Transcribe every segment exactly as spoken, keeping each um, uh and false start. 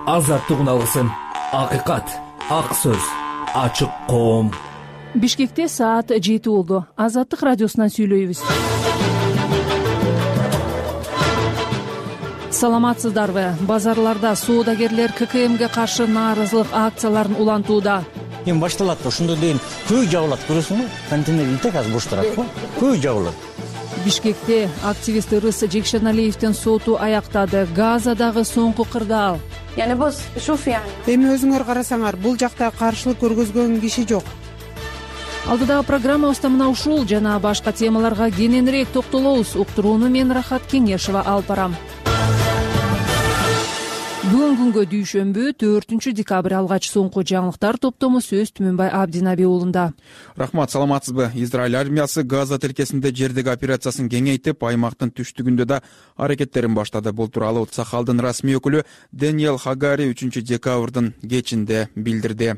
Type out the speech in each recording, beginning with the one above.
азаттыгын алгысың. Акыйкат, ак сөз, ачык коом. Бишкекте саат жети болду. Азаттык радиосунан сүйлөйбүз. Саламатсыздарбы? Базарларда соодагерлер ка ка эмге каршы нааразылык акцияларын улантууда. Эми башталат да ошондо дейин көй жабылат, көрөсүңбү? Контейнер итек азыр бош турат го. Көй жабылат. Бишкекте активист Ырыс Жекшеналиевдин соту аяктады. Газадагы соңку кырдаал. Yani бос, шуф yani. Эми өзүңөр карасаңар, бул жакта каршылык көргөзгөн киши жок. Алдыдагы программабызда мына ушул жана башка темаларга кененирээк токтолобуз. Уктурууну мен Рахат Кеңешова алып барам. Бүгүн күнгө дүйшөмбү төртүнчү декабрь алгач соңку жаңылыктар топтому сөз Түмөнбай Абдинаби уулунда. Рахмат, саламатсызбы? Израиль армиясы Газа тилкесинде жердеги операциясын кеңейтип, аймактын түштүгүндө да аракеттерин баштады. Бул тууралуу Цахалдын расмий өкүлү Дэниел Хагари үчүнчү декабрдын кечинде билдирди.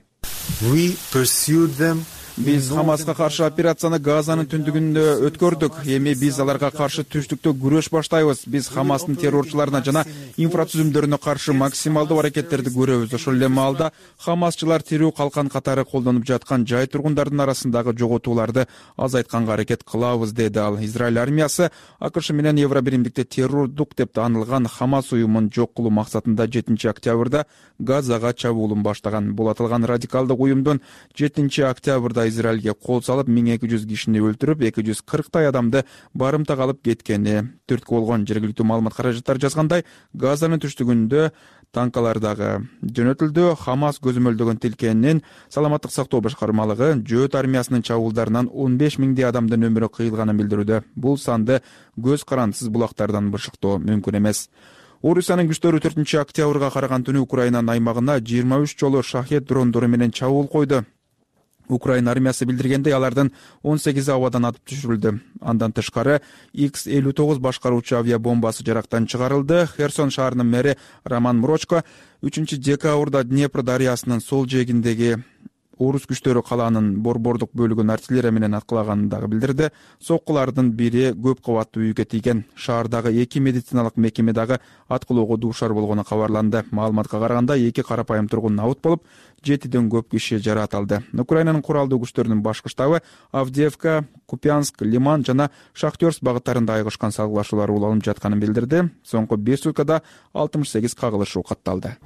We pursued them. Биз Хамаска каршы операцияны Газанын түндүгүндө өткөрдүк. Эми биз аларга каршы түштүктө күрөш баштайбыз. Биз Хамастын террорчуларына жана инфратүзүмдөрүнө каршы максималдуу аракеттерди көрөбүз. Ошол эле маалда Хамасчылар тирүү калкан катары колдонуп жаткан жай тургундардын арасындагы жоготууларды азайтканга аракет кылабыз, деди ал. Израиль армиясы АКШ менен Евробиримдикте террордук деп таанылган Хамас уюмун жок кылуу максатында жетинчи октябрда Газага чабуулун баштаган. Бул аталган радикалдык уюмдун жетинчи октябрда Израилге кол салып, миң эки жүз кишини өлтүрүп, эки жүз кырктай адамды барымтага алып кеткени түрткү болгон. Жергиликтүү маалымат каражаттар жазгандай, Газанын түштүгүндө танкалар дагы жөнөтүлдү. Хамас көзөмөлдөгөн тилкенин саламаттык сактоо башкармалыгы жөөт армиясынын чабуулдарынан он беш миңдей адамдын өмүрү кыйылганын билдирүүдө. Бул санды көз карандысыз булактардан бышыктоо мүмкүн эмес. Орусиянын күчтөрү төртүнчү октябрга караган түнү Украинанын аймагына жыйырма үч жолу шахет дрондору менен чабуул койду. Украина армиясы билдиргендей, алардын он сегизи абадан атып түшүрүлдү. Андан тышкары икс элүү тогуз башкаруучу авиабомбасы жарактан чыгарылды. Херсон шаарынын мэри Роман Мрочко үчүнчү декабрда Днепр дарыясынын сол жээгиндеги орус күчтөрү калаанын борбордук бөлүгүн артиллерия менен аткылаганын дагы билдирди. Соккулардын бири көп кабаттуу үйгө тийген. Шаардагы эки медициналык мекеме дагы аткылоого дуушар болгону кабарланды. Маалыматка караганда эки карапайым тургун абут болуп, жетиден көп киши жаракат алды. Украинанын куралдуу күчтөрүнүн башкы штабы Авдеевка, Купянск, Лиман жана Шахтерск багыттарында айгышкан салгылашуулар уланып жатканын билдирди. Соңку беш суткада алтымыш сегиз кагылышуу катталды.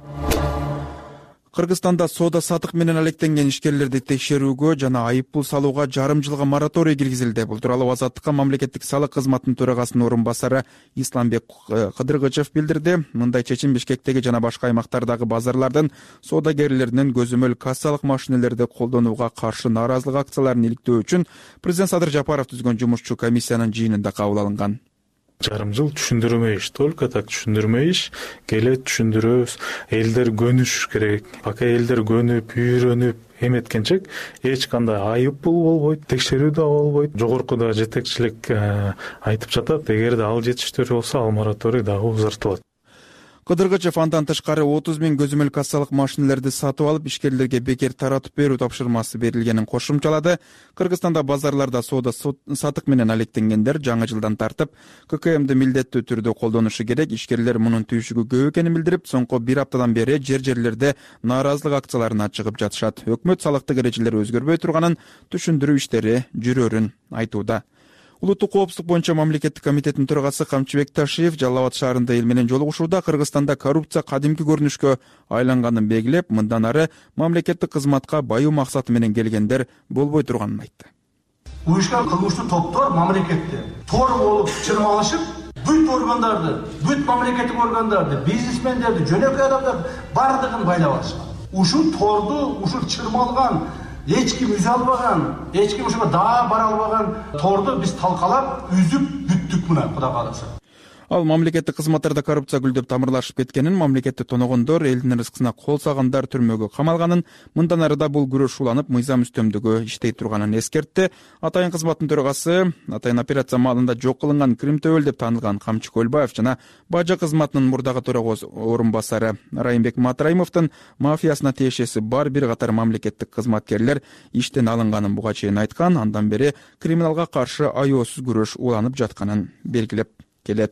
Кыргызстанда соода сатык менен алектенген ишкерлерди текшерүүгө жана айыппул салууга жарым жылга мораторий киргизилди. Бул тууралуу Азаттыкка мамлекеттик салык кызматынын төрагасынын орун басары Исламбек Кыдыргычев билдирди. Мындай чечим Бишкектеги жана башка аймактардагы базарлардын соодагерлеринин көзөмөл кассалык машинелерди колдонууга каршы нааразылык акцияларын иликтөө үчүн президент Садыр Жапаров түзгөн жумушчу комиссиянын жыйынында кабыл алынган. Жарым жыл түшүндүрмө иш, только так түшүндүрмө иш, келет түшүндүрөбүз. Элдер көнүш керек. Пока элдер көнүп, үйрөнүп эметкенче эч кандай айыппул болбойт, текшерүү да болбойт. Жогоркуда жетекчилик айтып жатат, эгерде ал жетиштер болсо, ал мораторий дагы узартылат. Кыдыргычев андан тышкары отуз миң көзөмөл кассалык машинелерди сатып алып, ишкерлерге бекер таратып берүү тапшырмасы берилгенин кошумчалады. Кыргызстанда базарларда соода сатык менен алектенгендер жаңы жылдан тартып ка ка эмди милдеттүү түрдө колдонушу керек. Ишкерлер мунун түйшүгү көп экенин билдирип, соңку бир аптадан бери жер-жерлерде нааразылык акцияларына чыгып жатышат. Өкмөт салыктык эрежелер өзгөрбөй турганын, түшүндүрүү иштери жүрөрүн айтууда. Улуттук коопсуздук боюнча мамлекеттик комитеттин төрагасы Камчыбек Ташиев Жалал Абад шаарында эл менен жолугушууда Кыргызстанда коррупция кадимки көрүнүшкө айланганын белгилеп, мындан ары мамлекеттик кызматка баюу максаты менен келгендер болбой турганын айтты. Уюшкан кылмыштуу топтор мамлекетте тор болуп чырмалышып, бүт органдарды, бүт мамлекеттик органдарды, бизнесмендерди, жөнөкөй адамдарды бардыгын байлап алышкан. Ушул торду, ушул чырмалган, эч ким үзө албаган, эч ким ошого даа бара албаган торду биз талкалап, үзүп бүттүк мына, Кудай кааласа. Ал мамлекеттик кызматтарда коррупция гүлдөп тамырлашып кеткенин, мамлекетти тоногондор, элдин рызкысына кол салгандар түрмөгө камалганын, мындан ары да бул күрөш уланып, мыйзам үстөмдүгү иштей турганын эскертти. Атайын кызматтын төрагасы, атайын операция маалында жок кылынган Крим төбөл деп таанылган Камчы Көлбаев жана бажа кызматынын мурдагы төрагасы орун басары Райымбек Матраимовдун мафиясына тиешеси бар бир катар мамлекеттик кызматкерлер иштен алынганын буга чейин айткан. Андан бери криминалга каршы аяосуз күрөш уланып жатканын белгилеп келет.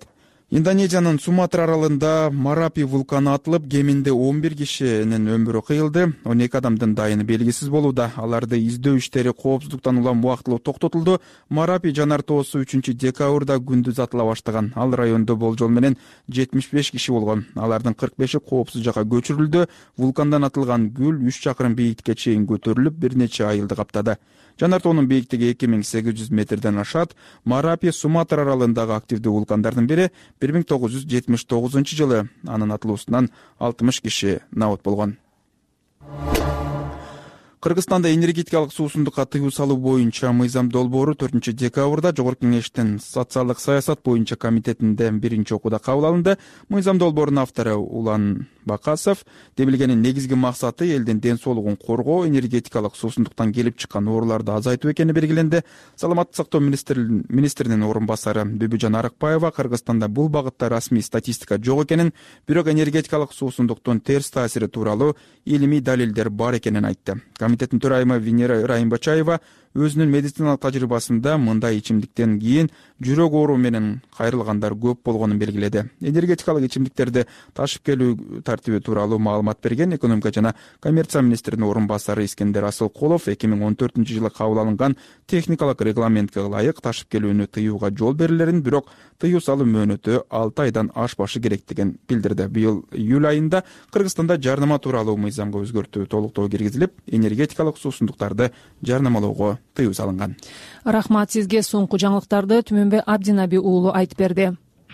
Индонезиянын Суматра аралында Марапи вулканы атылып, кеминде он бир кишинин өмүрү кыйылды. он эки адамдын дайыны белгисиз болууда. Аларды издөө иштери коопсуздуктан улам убактылуу токтотулду. Марапи жанар тоосу үчүнчү декабрда күндүз атыла баштаган. Ал райондо болжол менен жетимиш беш киши болгон. Алардын кырк беши коопсуз жакка көчүрүлдү. Вулкандан атылган күл үч чакырым бийиктикке чейин көтөрүлүп, бир нече айылды каптады. Жанар тоонун бийиктиги эки миң сегиз жүз метрден ашат. Марапи Суматра аралындагы активдүү вулкандардын бири. бир миң тогуз жүз жетимиш тогузунчу жылы анын атылуусунан алтымыш киши набыт болгон. Кыргызстанда энергетикалык суусундукка тыюу салуу боюнча мыйзам долбоору төртүнчү декабрда Жогорку Кеңештин социалдык саясат боюнча комитетинде биринчи окууда кабыл алынды. Мыйзам долбоорунун автору Улан Бакасов демилгенин негизги максаты элдин ден соолугун коргоо, энергетикалык суусундуктан келип чыккан ооруларды азайтуу экени белгиленди. Саламаттык сактоо министринин орун басары Бүбүжан Арыкбаева Кыргызстанда бул багытта расмий статистика жок экенин, бирок энергетикалык суусундуктун терс таасири тууралуу илимий далилдер бар экенин айтты. Комитеттин төрайымы Венера Райымбачаева өзүнүн медициналык тажрыйбасында мындай ичимдиктен кийин жүрөк оору менен кайрылгандар көп болгонун белгиледи. Энергетикалык ичимдиктерди ташып келүү тартиби тууралуу маалымат берген экономика жана коммерция министринин орун басары Искендер Асылкулов эки миң он төртүнчү жылы кабыл алынган техникалык регламентке ылайык ташып келүүнү тыюуга жол берилерин, бирок тыюу салуу мөөнөтү алты айдан ашпашы керектигин билдирди. Быйыл июль айында Кыргызстанда жарнама тууралуу мыйзамга өзгөртүү толуктоо киргизилип, энергетикалык суусундуктарды жарнамалоого тыюу салынган. Рахмат сизге. Соңку жаңылыктарды Түмөнбай Абдинаби уулу айтып берди.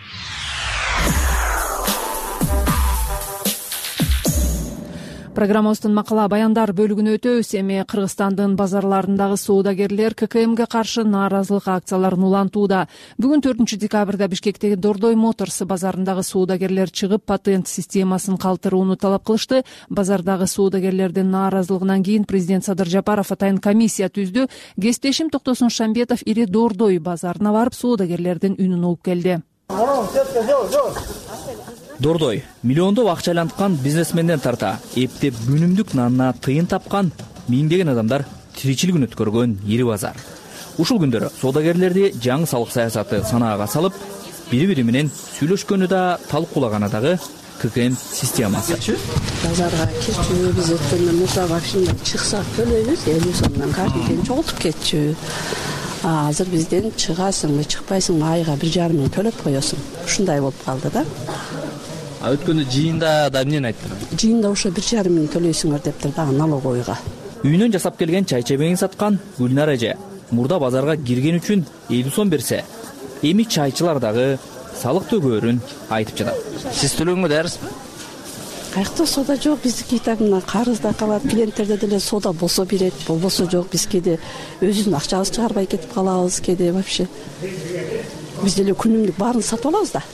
Программабыздын макала баяндар бөлүгүнө өтөбүз. Эми Кыргызстандын базарларындагы соодагерлер ККМге каршы нааразылык акцияларын улантууда. Бүгүн төртүнчү декабрда Бишкектеги Дордой Моторс базарындагы соодагерлер чыгып патент системасын калтырууну талап кылышты. Базардагы соодагерлердин нааразылыгынан кийин президент Садыр Жапаров атайын комиссия түздү. Кесиптешим Токтосун Шамбетов ири Дордой базарына барып соодагерлердин үнүн угуп келди. Дордой миллиондоп акча айланткан бизнесменден тарта эптеп күнүмдүк нанына тыйын тапкан миңдеген адамдар тиричилигин өткөргөн ири базар. Ушул күндөрү соодагерлерди жаңы салык саясаты санаага салып, бири-бири менен сүйлөшкөнү да, талкуулаганы дагы ККМ системасы. Базарга кетчү, биз өткөндө мурда вообще чыксак төлөйбүз, элүү сомдон карточканы чогултуп кетчү. Азыр бизден чыгасыңбы, чыкпайсыңбы, айга бир жарым миң төлөп коесуң. Ушундай болуп калды да. А өткөндө жыйында да эмнени айттыр? Жыйында ошо бир жарым миң төлөйсүңөр дептир да налоговыйга. Үйүнөн жасап келген чай чебеңин саткан Гүлнар эже мурда базарга кирген үчүн элүү сом берсе, эми чайчылар дагы салык төгөөрүн айтып жатат. Сиз төлөнгө даярсызбы? Каякта сода жок, биздики так мына карызда калат, клиенттерде деле сода болсо берет, болбосо жок. Биз кээде өзүбүздүн акчабызды чыгарбай кетип калабыз, кээде вообще. Биз деле күнүмдүк баарын сатып алабыз да.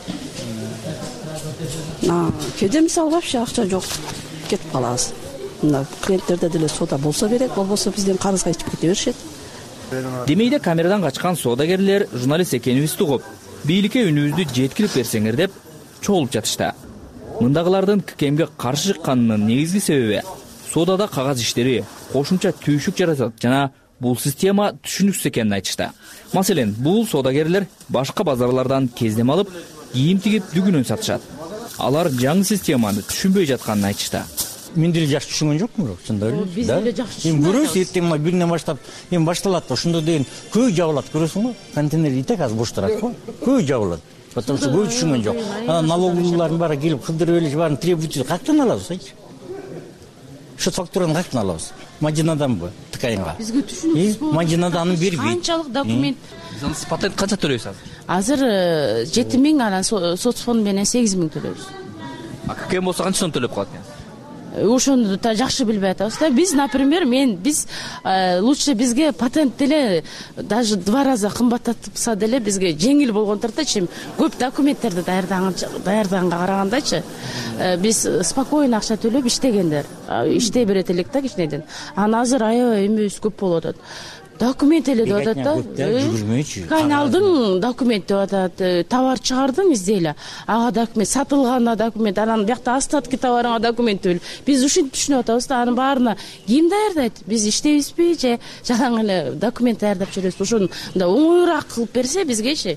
На, кээде мисалы вообще акча жок, кетип калабыз. Мына клиенттерде деле сода болсо берет, болбосо бизден карызга ичип кете беришет. Демейде камерадан качкан соодагерлер журналист экенибизди угуп, бийликке үнүбүздү жеткирип берсеңер деп чогулуп жатышты. Мындагылардын ККМге каршы чыкканынын негизги себеби соодада кагаз иштери кошумча түйшүк жаратат жана бул система түшүнүксүз экенин айтышты. Маселен, бул соодагерлер башка базарлардан кездем алып, кийим тигип дүгүнөн сатышат. Алар жаңы системаны түшүнбөй жатканын айтышты. Мен деле жакшы түшүнгөн жокмун, бирок чындап эле. Биз деле жакшы түшүндүк. Эми көрөбүз, эртең мына биринен баштап, эми башталат, ошондо дейин көй жабылат, көрөсүңбү? Контейнер итек азыр бош турат го. Көй жабылат. Потому что көй түшүнгөн жок. Анан налоговыйлардын баары келип кылдырып эле баарын требователь каяктан алабыз, айчы? Счет фактураны каяктан алабыз? Мадинаданбы, ТКМга? Бизге түшүнүксүз болду. Мадинаданы бербейт. Канчалык документ? Сиз патент канча төлөйсүз? Азыр жети миң, анан соцфонд менен сегиз миң төлөйбүз. А ККМ болсо канча сом төлөп калат экен? Ошону да жакшы билбей атабыз да. Биз, например, мен биз лучше бизге патент деле даже два раза кымбаттатса деле бизге жеңил болгон тарта, чем көп документтерди даярдаганга карагандачы. Биз спокойно акча төлөп иштегендер. Иштей берет элек да кичинеден. Анан азыр аябай эмебиз көп болуп атат. Документ эле деп атат да. Жүгүрмөйчү. Кайналдың документ деп атат. Товар чыгардың издейле. Ага документ, сатылган документ, анан биякта остатки товарыңа документ бөл. Биз ушинтип түшүнүп атабыз да, анын баарына ким даярдайт? Биз иштейбизби же жалаң эле документ даярдап жүрөбүз? Ошону да оңоюраак кылып берсе бизгечи.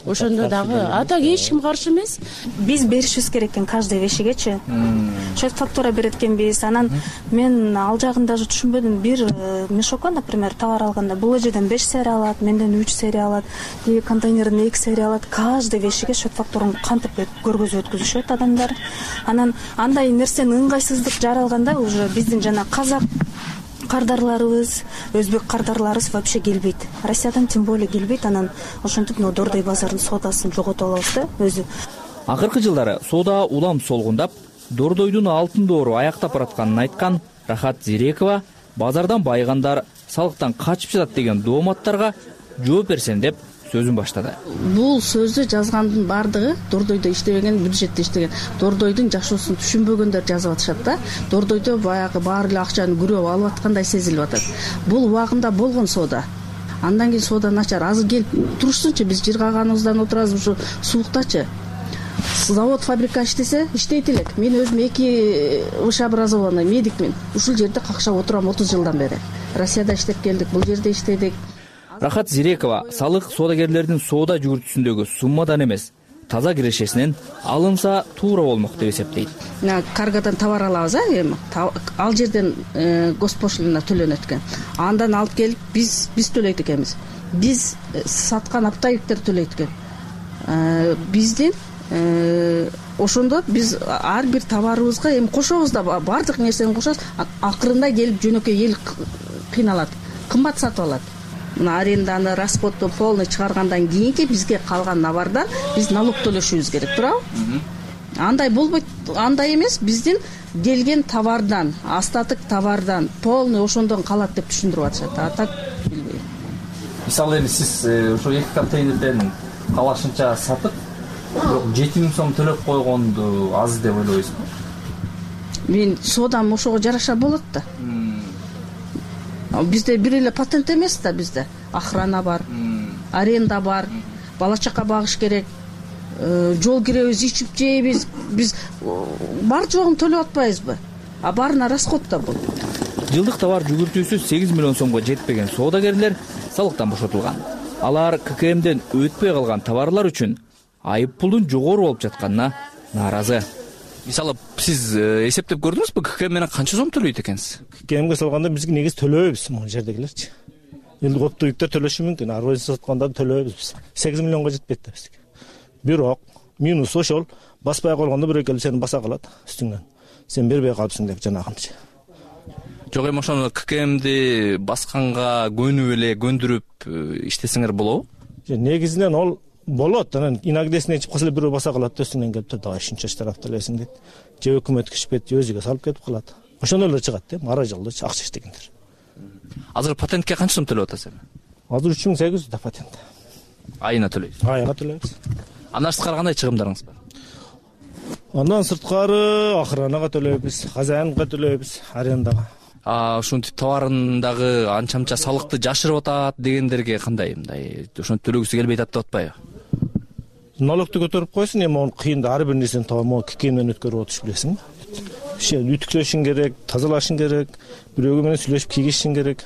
ошондо дагы а так эч ким каршы эмес. Биз беришибиз керек экен каждый вещигечи. Счет фактура берет экенбиз. Анан мен ал жагын даже түшүнбөдүм. Бир мешокко, например, товар алганда бул жерден беш серия алат, менден үч серия алат, и контейнерден эки серия алат. Каждый вещиге счет фактураны кантип көргөзүп өткүзүшөт адамдар. Анан андай нерсени ыңгайсыздык жаралганда уже биздин жана казак кардарларыбыз, өзбек кардарларыбыз вообще келбейт. Россиядан тем более келбейт. Анан ошентип мына Дордой базарынын соодасын жогото алабыз да өзү. Акыркы жылдары соода улам солгундап, Дордойдун алтын доору аяктап баратканын айткан Рахат Зирекова базардан байгандар салыктан качып жатат деген дооматтарга жооп берсем деп сөзүн баштады. Бул сөздү жазгандын бардыгы Дордойдо иштебеген, бюджетте иштеген, Дордойдун жашоосун түшүнбөгөндөр жазып атышат да. Дордойдо баягы баары эле акчаны күрөп алып аткандай сезилип атат. Бул убагында болгон соода. Андан кийин соода начар. Азыр келип турушсунчу, биз жыргаганыбыздан отурабыз ушу сууктачы. Завод, фабрика иштесе, иштейт элек. Мен өзүм эки высшее образованный медикмин. Ушул жерде какшап отурам отуз жылдан бери. Россияда иштеп келдик, бул жерде иштедик. Рахат Зирекова салык соодагерлердин соода жүгүртүүсүндөгү суммадан эмес, таза кирешесинен алынса туура болмок деп эсептейт. Каргадан товар алабыз, эми ал жерден госпошлина төлөнөт экен. Андан алып келип биз биз төлөйт экенбиз. Биз саткан оптовиктер төлөйт экен. Биздин ошондо биз ар бир товарыбызга эми кошобуз да, бардык нерсени кошобуз. Акырында келип жөнөкөй эл кыйналат, кымбат сатып алат. Мына аренданы, расходду полный чыгаргандан кийинки бизге калган навардан биз налог төлөшүбүз керек, туурабы? Андай болбойт, андай эмес, биздин келген товардан, остаток товардан полный ошондон калат деп түшүндүрүп атышат. А так билбейм. Мисалы эми сиз ошо эки контейнерден калашынча сатып, бирок жети миң сом төлөп койгонду аз деп ойлойсузбу? Мен соодам ошого жараша болот да. Бизде бир эле патент эмес да, бизде охрана бар, аренда бар, бала чака багыш керек, жол киребиз, ичип жейбиз, биз бар жогун төлөп атпайбызбы? А барына расход да бул. Жылдык товар жүгүртүүсү сегиз миллион сомго жетпеген соодагерлер салыктан бошотулган. Алар ККМден өтпөй калган товарлар үчүн айып пулдун жогору болуп жатканына нааразы. Мисалы, сиз эсептеп көрдүңүзбү, ККМ менен канча сом төлөйт экенсиз? ККМге салганда бизге негиз төлөбүз могу жердегилерчи. Элди оптовиктер төлөшү мүмкүн, ар бир сатканда төлөбүз биз. сегиз миллионго жетпейт да бизге. Бирок минус ошол, баспай койгондо бирөө келип сени баса калат үстүңнөн. Сен бербей калыпсың деп жанагынча. Жок, эми ошону ККМди басканга көнүп эле көндүрүп иштесеңер болобу? Негизинен ол болот. Анан инагдесине ичип калса бирөө баса калат, өстүңнөн келип тур, давай ушунча штраф төлөйсүң дейт. Же өкмөт кишпет, же өзүгө салып кетип калат. Ошондой эле чыгат да, ара жылда акча иштегендер. Азыр патентке канча сом төлөп атасыз эми? Азыр үч миң сегиз жүз да патент. Айына төлөйсүз? Айына төлөйбүз. Андан сырткары кандай чыгымдарыңыз бар? Андан сырткары охранага төлөйбүз, хозяинга төлөйбүз, арендага. А ушинтип товарындагы анча-мынча салыкты жашырып атат дегендерге кандай, мындай ошону төлөгүсү келбей атат деп атпайбы? Налогду көтөрүп койсун, эми аны кыйында ар бир нерсени табам, ККМден өткөрүп отуш билесиң. Үтүклөшүң керек, тазалашың керек, бирөөгө менен сүйлөшүп кийгизишиң керек.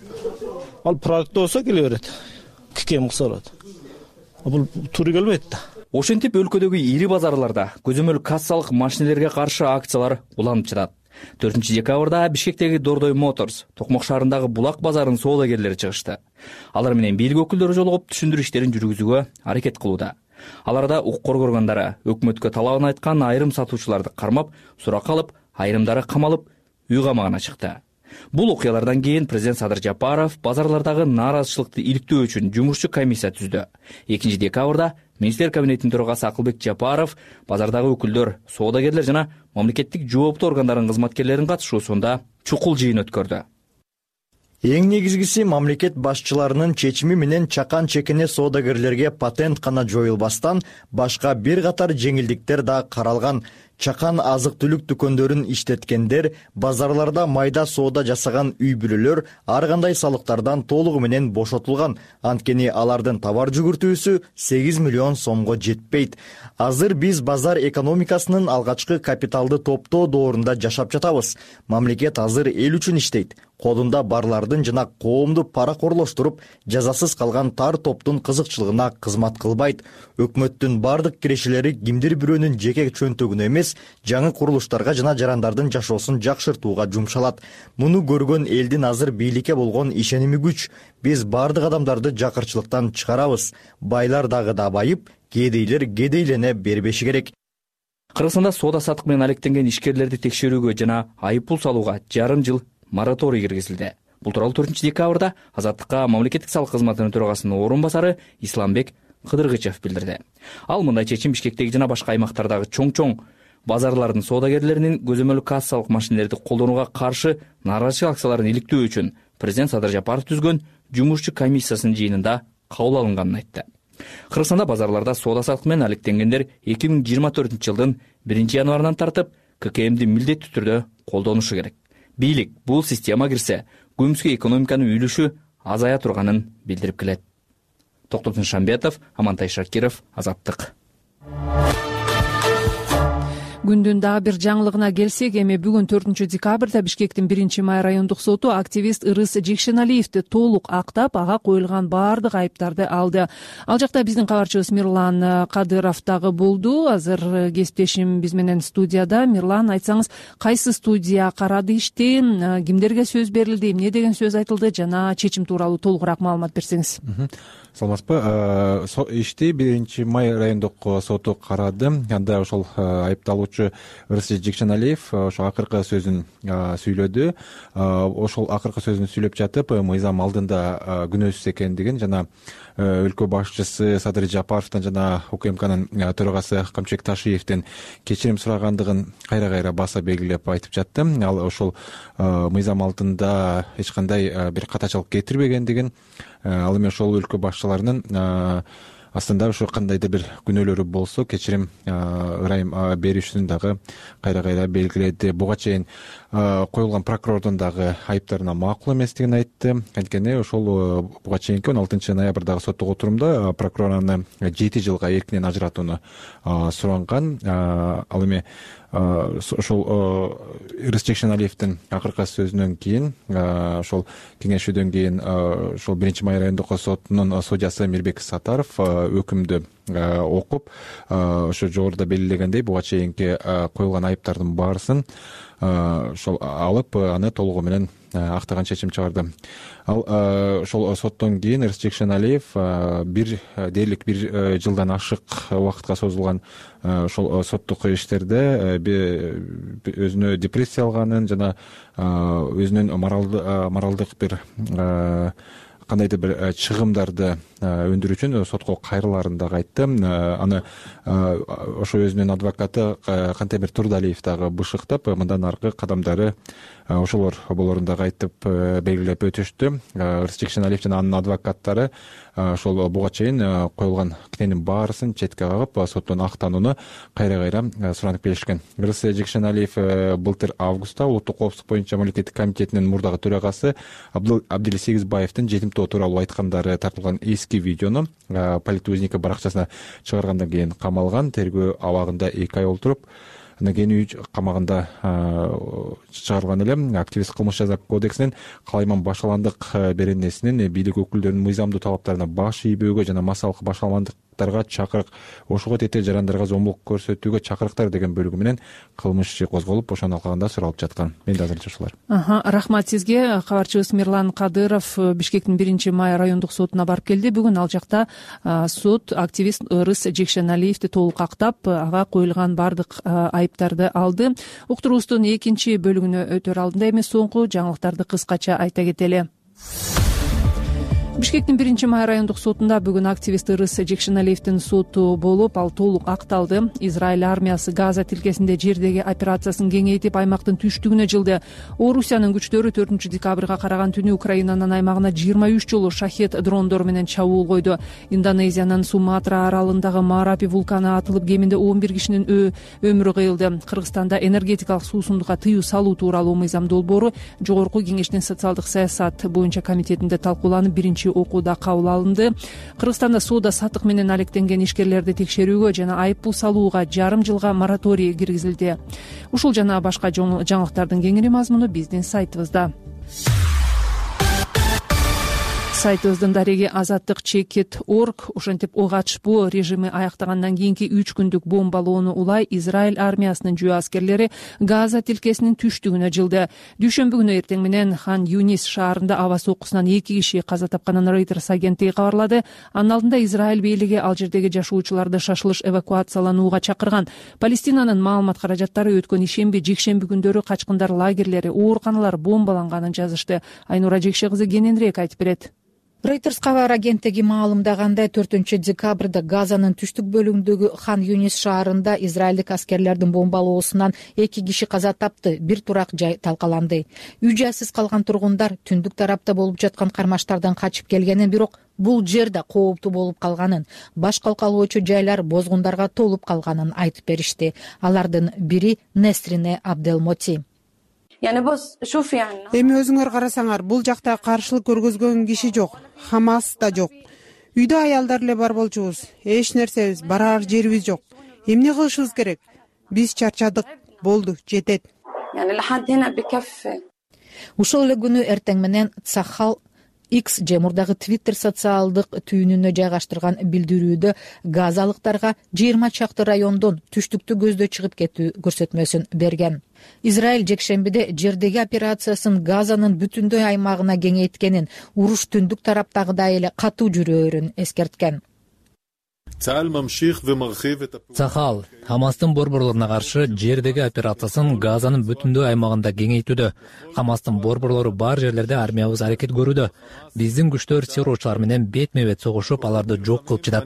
Ал продукт болсо келе берет. ККМ кылса болот. Бул туура келбейт да. Ошентип өлкөдөгү ири базарларда көзөмөл кассалык машинелерге каршы акциялар уланып жатат. төртүнчү декабрда Бишкектеги Дордой Моторс, Токмок шаарындагы Булак базарынын соодагерлери чыгышты. Алар менен бийлик өкүлдөрү жолугуп түшүндүрүү иштерин жүргүзүүгө аракет кылууда. Аларда укук коргоо органдары өкмөткө талабын айткан айрым сатуучуларды кармап, суракка алып, айрымдары камалып, үй камагына чыкты. Бул окуялардан кийин президент Садыр Жапаров базарлардагы нааразычылыкты иликтөө үчүн жумушчу комиссия түздү. экинчи декабрда Министрлер кабинетинин төрагасы Акылбек Жапаров базардагы өкүлдөр, соодагерлер жана мамлекеттик жооптуу органдардын кызматкерлеринин катышуусунда чукул жыйын өткөрдү. Эң негизгиси мамлекет башчыларынын чечими менен чакан чекене соодагерлерге патент гана жоюлбастан башка бир катар жеңилдиктер да каралган. чакан азык түлүк дүкөндөрүн иштеткендер, базарларда майда соода жасаган үй бүлөлөр ар кандай салыктардан толугу менен бошотулган. Анткени алардын товар жүгүртүүсү сегиз миллион сомго жетпейт. Азыр биз базар экономикасынын алгачкы капиталды топтоо доорунда жашап жатабыз. Мамлекет азыр эл үчүн иштейт. Колунда барлардын жана коомду паракорлоштуруп, жазасыз калган тар топтун кызыкчылыгына кызмат кылбайт. Өкмөттүн бардык кирешелери кимдир бирөөнүн жеке чөнтөгүнө эмес, жаңы курулуштарга жана жарандардын жашоосун жакшыртууга жумшалат. Муну көргөн элдин азыр бийликке болгон ишеними күч. Биз бардык адамдарды жакырчылыктан чыгарабыз. Байлар дагы да байып, кедейлер кедейлене бербеши керек. Кыргызстанда соода саттык менен алектенген ишкерлерди текшерүүгө жана айыппул салууга жарым жыл мораторий киргизилди. Бул тууралуу төртүнчү декабрда Азаттыкка мамлекеттик салык кызматынын төрагасынын орун басары Исламбек Кыдыргычев билдирди. Ал мындай чечим Бишкектеги жана башка аймактардагы чоң-чоң базарлардын соодагерлеринин көзөмөлдү кассалык машинелерди колдонууга каршы нааразычылык акцияларын иликтөө үчүн президент Садыр Жапаров түзгөн жумушчу комиссиясынын жыйынында кабыл алынганын айтты. Кыргызстанда базарларда соода саттык менен алектенгендер эки миң жыйырма төртүнчү жылдын биринчи январынан тартып ККМди милдеттүү түрдө колдонушу керек. Бийлик бул система кирсе, көмүскө экономиканын үлүшү азая турганын билдирип келет. Токтотун Шамбетов, Амантай Шакиров, Азаттык. Күндүн дагы бир жаңылыгына келсек, эми бүгүн төртүнчү декабрда Бишкектин биринчи май райондук соту активист Ырыс Жекшеналиевди толук актап, ага коюлган баардык айыптарды алды. Ал жакта биздин кабарчыбыз Мирлан Кадыров дагы болду. Азыр кесиптешим биз менен студияда. Мирлан, айтсаңыз, кайсы студия карады ишти, кимдерге сөз берилди, эмне деген сөз айтылды жана чечим тууралуу толугураак маалымат берсеңиз. Саламатсызбы? Ишти биринчи май райондук соту карады. Анда ошол айыпталуучу Ырыс Жекшеналиев ошо акыркы сөзүн сүйлөдү. Ошол акыркы сөзүн сүйлөп жатып, мыйзам алдында күнөөсүз экендигин жана өлкө башчысы Садыр Жапаровдон жана УКМКнын төрагасы Камчыбек Ташиевден кечирим сурагандыгын кайра-кайра баса белгилеп айтып жатты. Ал ошол мыйзам алдында эч кандай бир катачылык кетирбегендигин, ал эми ошол өлкө башчыларынын астында ошо кандайдыр бир күнөөлөрү болсо кечирим ырайым беришин дагы кайра-кайра белгиледи. Буга чейин коюлган прокурордун дагы айыптарына макул эместигин айтты. Анткени ошол буга чейинки он алтынчы ноябрдагы соттук отурумда прокурор аны жети жылга эркинен ажыратууну суранган. Ал эми ошол Ырыс Жекшеналиевдин акыркы сөзүнөн кийин, ошол кеңешүүдөн кийин ошол биринчи май райондук сотунун судьясы Мирбек Сатаров өкүмдү окуп, ошо жогоруда белгилегендей буга чейинки коюлган айыптардын баарысын ошол алып, аны толугу менен актаган чечим чыгарды. Ал ошол соттон кийин Ырыс Жекшеналиев бир дээрлик бир жылдан ашык убакытка созулган ошол соттук иштерде өзүнө депрессия алганын жана өзүнүн моралдык бир кандайдыр бир чыгымдарды өндүрүү үчүн сотко кайрылаарын дагы айтты. Аны ошо өзүнүн адвокаты Кантемир Турдалиев дагы бышыктап, мындан аркы кадамдары ошолор болорун дагы айтып белгилеп өтүштү. Ырыс Жекшеналиев жана анын адвокаттары ошол буга чейин коюлган киненин баарысын четке кагып, соттон актанууну кайра-кайра суранып келишкен. Ырыс Жекшеналиев былтыр августта улуттук коопсуздук боюнча мамлекеттик комитетинин мурдагы төрагасы Абдыл Сегизбаевдин жетимтоо тууралуу айткандары тартылган эски видеону Политузника баракчасына чыгаргандан кийин камалган. Тергөө абагында эки ай олтуруп, андан кийин үй камагында чыгарылган эле. Активист кылмыш жаза кодексинин калайман башаландык беренесинин бийлик өкүлдөрүнүн мыйзамдуу талаптарына баш ийбөөгө жана массалык башаламандыктарга чакырык, ошого тете жарандарга зомбулук көрсөтүүгө чакырыктар деген бөлүгү менен кылмыш иши козголуп, ошону алкагында суралып жаткан. Менде азырынча ушулар. Рахмат сизге. Кабарчыбыз Мирлан Кадыров Бишкектин биринчи май райондук сотуна барып келди. Бүгүн ал жакта сот активист Ырыс Жекшеналиевди толук актап, ага коюлган бардык айыптарды алды. Уктуруубуздун экинчи бөлүгүнө өтөр алдында эми соңку жаңылыктарды кыскача айта кетели. бишкектин биринчи май райондук сотунда бүгүн активист Ырыс Жекшеналиевдин соту болуп, ал толук акталды. Израиль армиясы Газа тилкесинде жердеги операциясын кеңейтип, аймактын түштүгүнө жылды. Орусиянын күчтөрү төртүнчү декабрга караган түнү Украинанын аймагына жыйырма үч жолу шахет дрондору менен чабуул койду. Индонезиянын Суматра аралындагы Марапи вулканы атылып, кеминде он бир кишинин өмүрү кыйылды. Кыргызстанда энергетикалык суусундукка тыюу салуу тууралуу мыйзам долбоору Жогорку Кеңештин социалдык саясат боюнча комитетинде талкууланып, биринчи окууда кабыл алынды. Кыргызстанда соода сатык менен алектенген ишкерлерди текшерүүгө жана айыппул салууга жарым жылга мораторий киргизилди. Ушул жана башка жаңылыктардын кеңири мазмуну биздин сайтыбызда. Сайтыбыздын дареги азаттык чекит орг. Ошентип ок атышпоо режими аяктагандан кийинки үч күндүк бомбалоону улай Израиль армиясынын жөө аскерлери Газа тилкесинин түштүгүнө жылды. Дүйшөмбү күнү эртең менен Хан Юнис шаарында аба соккусунан эки киши каза тапканын Reuters агенттиги кабарлады. Анын алдында Израиль бийлиги ал жердеги жашоочуларды шашылыш эвакуацияланууга чакырган. Палестинанын маалымат каражаттары өткөн ишемби, жекшемби күндөрү качкындар лагерлери, ооруканалар бомбаланганын жазышты. Айнура Жекше кызы кененирээк айтып берет. Reuters кабар агенттиги маалымдагандай, төртүнчү декабрда Газанын түштүк бөлүгүндөгү Хан Юнис шаарында израилдик аскерлердин бомбалоосунан эки киши каза тапты, бир турак жай талкаланды. Үй жайсыз калган тургундар түндүк тарапта болуп жаткан кармаштардан качып келгенин, бирок бул жер да кооптуу болуп калганын, баш калкалоочу жайлар бозгундарга толуп калганын айтып беришти. Алардын бири Нестрине Абделмоти. Эми өзүңөр карасаңар, бул жакта каршылык көргөзгөн киши жок, Хамас да жок. Үйдө аялдар эле бар болчубуз. Эч нерсебиз, барар жерибиз жок. Эмне кылышыбыз керек? Биз чарчадык, болду, жетет. Ушул эле күнү эртең менен Цахал X же мурдагы Twitter социалдык түйүнүнө жайгаштырган билдирүүдө газалыктарга жыйырма чакты райондон түштүктү көздө чыгып кетүү көрсөтмөсүн берген. Израиль жекшембиде жердеги операциясын Газанын бүтүндөй аймагына кеңейткенин, уруш түндүк тараптагыдай эле катуу жүрөөрүн эскерткен. Цахал Хамастын борборлоруна каршы жердеги операциясын Газанын бүтүндөй аймагында кеңейтүүдө. Хамастын борборлору бар жерлерде армиябыз аракет көрүүдө. Биздин күчтөр террорчулар менен бетме-бет согушуп, аларды жок кылып жатат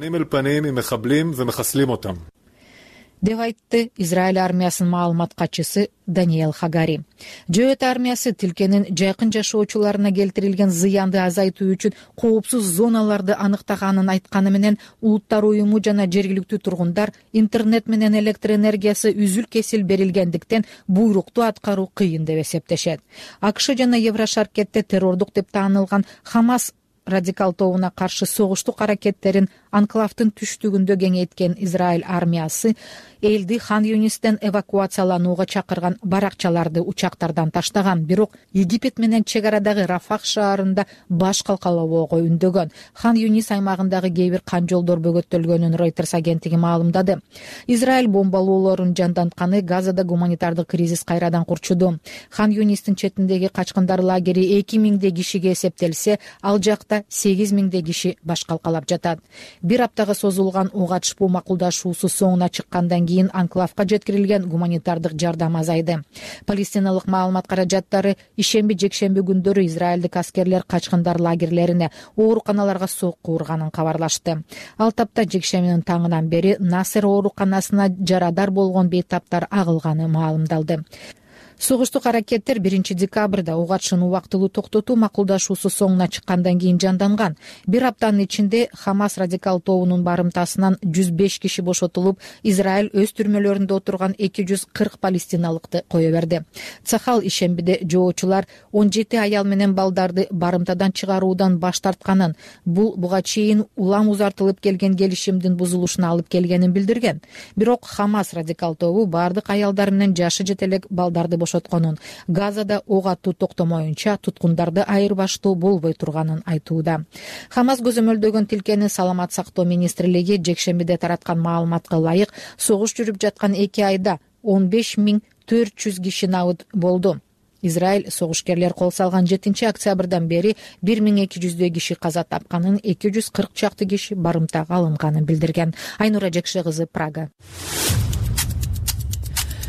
деп айтты Израиль армиясынын маалымат катчысы Даниэл Хагари. Жөөт армиясы тилкенин жакын жашоочуларына келтирилген зыянды азайтуу үчүн коопсуз зоналарды аныктаганын айтканы менен, улуттар уюму жана жергиликтүү тургундар интернет менен электр энергиясы үзүл-кесил берилгендиктен буйрукту аткаруу кыйын деп эсептешет. АКШ жана Еврошаркетте террордук деп таанылган Хамас радикал тобуна каршы согуштук аракеттерин анклавдын түштүгүндө кеңейткен Израиль армиясы элди Хан Юнистен эвакуацияланууга чакырган баракчаларды учактардан таштаган, бирок Египет менен чек арадагы Рафах шаарында баш калкалоого үндөгөн. Хан Юнис аймагындагы кээ бир кан жолдор бөгөттөлгөнүн Reuters агенттиги маалымдады. Израиль бомбалоолорун жандантканы Газада гуманитардык кризис кайрадан курчуду. Хан Юнистин четиндеги качкындар лагери эки миңдей кишиге эсептелсе, ал жакта сегиз миңдей киши баш калкалап жатат. Бир аптага созулган ок атышпоо макулдашуусу соңуна чыккандан кийин анклавга жеткирилген гуманитардык жардам азайды. Палестиналык маалымат каражаттары ишемби, жекшемби күндөрү израилдик аскерлер качкындар лагерлерине, ооруканаларга сокку урганын кабарлашты. Ал тапта жекшембинин таңынан бери Насер ооруканасына жарадар болгон бейтаптар агылганы маалымдалды. Согуштук аракеттер биринчи декабрда ок атышууну убактылуу токтотуу макулдашуусу соңуна чыккандан кийин жанданган. Бир аптанын ичинде Хамас радикал тобунун барымтасынан жүз беш киши бошотулуп, Израиль өз түрмөлөрүндө отурган эки жүз кырк палестиналыкты кое берди. Цахал ишембиде жоочулар он жети аял менен балдарды барымтадан чыгаруудан баш тартканын, бул буга чейин улам узартылып келген келишимдин бузулушуна алып келгенин билдирген. Бирок Хамас радикал тобу бардык аялдар менен жашы жете элек балдарды бошотконун, Газада ок атуу токтомоюнча туткундарды айырбаштоо болбой турганын айтууда. Хамас көзөмөлдөгөн тилкени саламат сактоо министрлиги жекшембиде тараткан маалыматка ылайык, согуш жүрүп жаткан эки айда он беш миң төрт жүз киши набыт болду. Израиль согушкерлер кол салган жетинчи октябрдан бери бир миң эки жүздөй киши каза тапканын, эки жүз кырк чакты киши барымтага алынганын билдирген. Айнура Жекше кызы, Прага.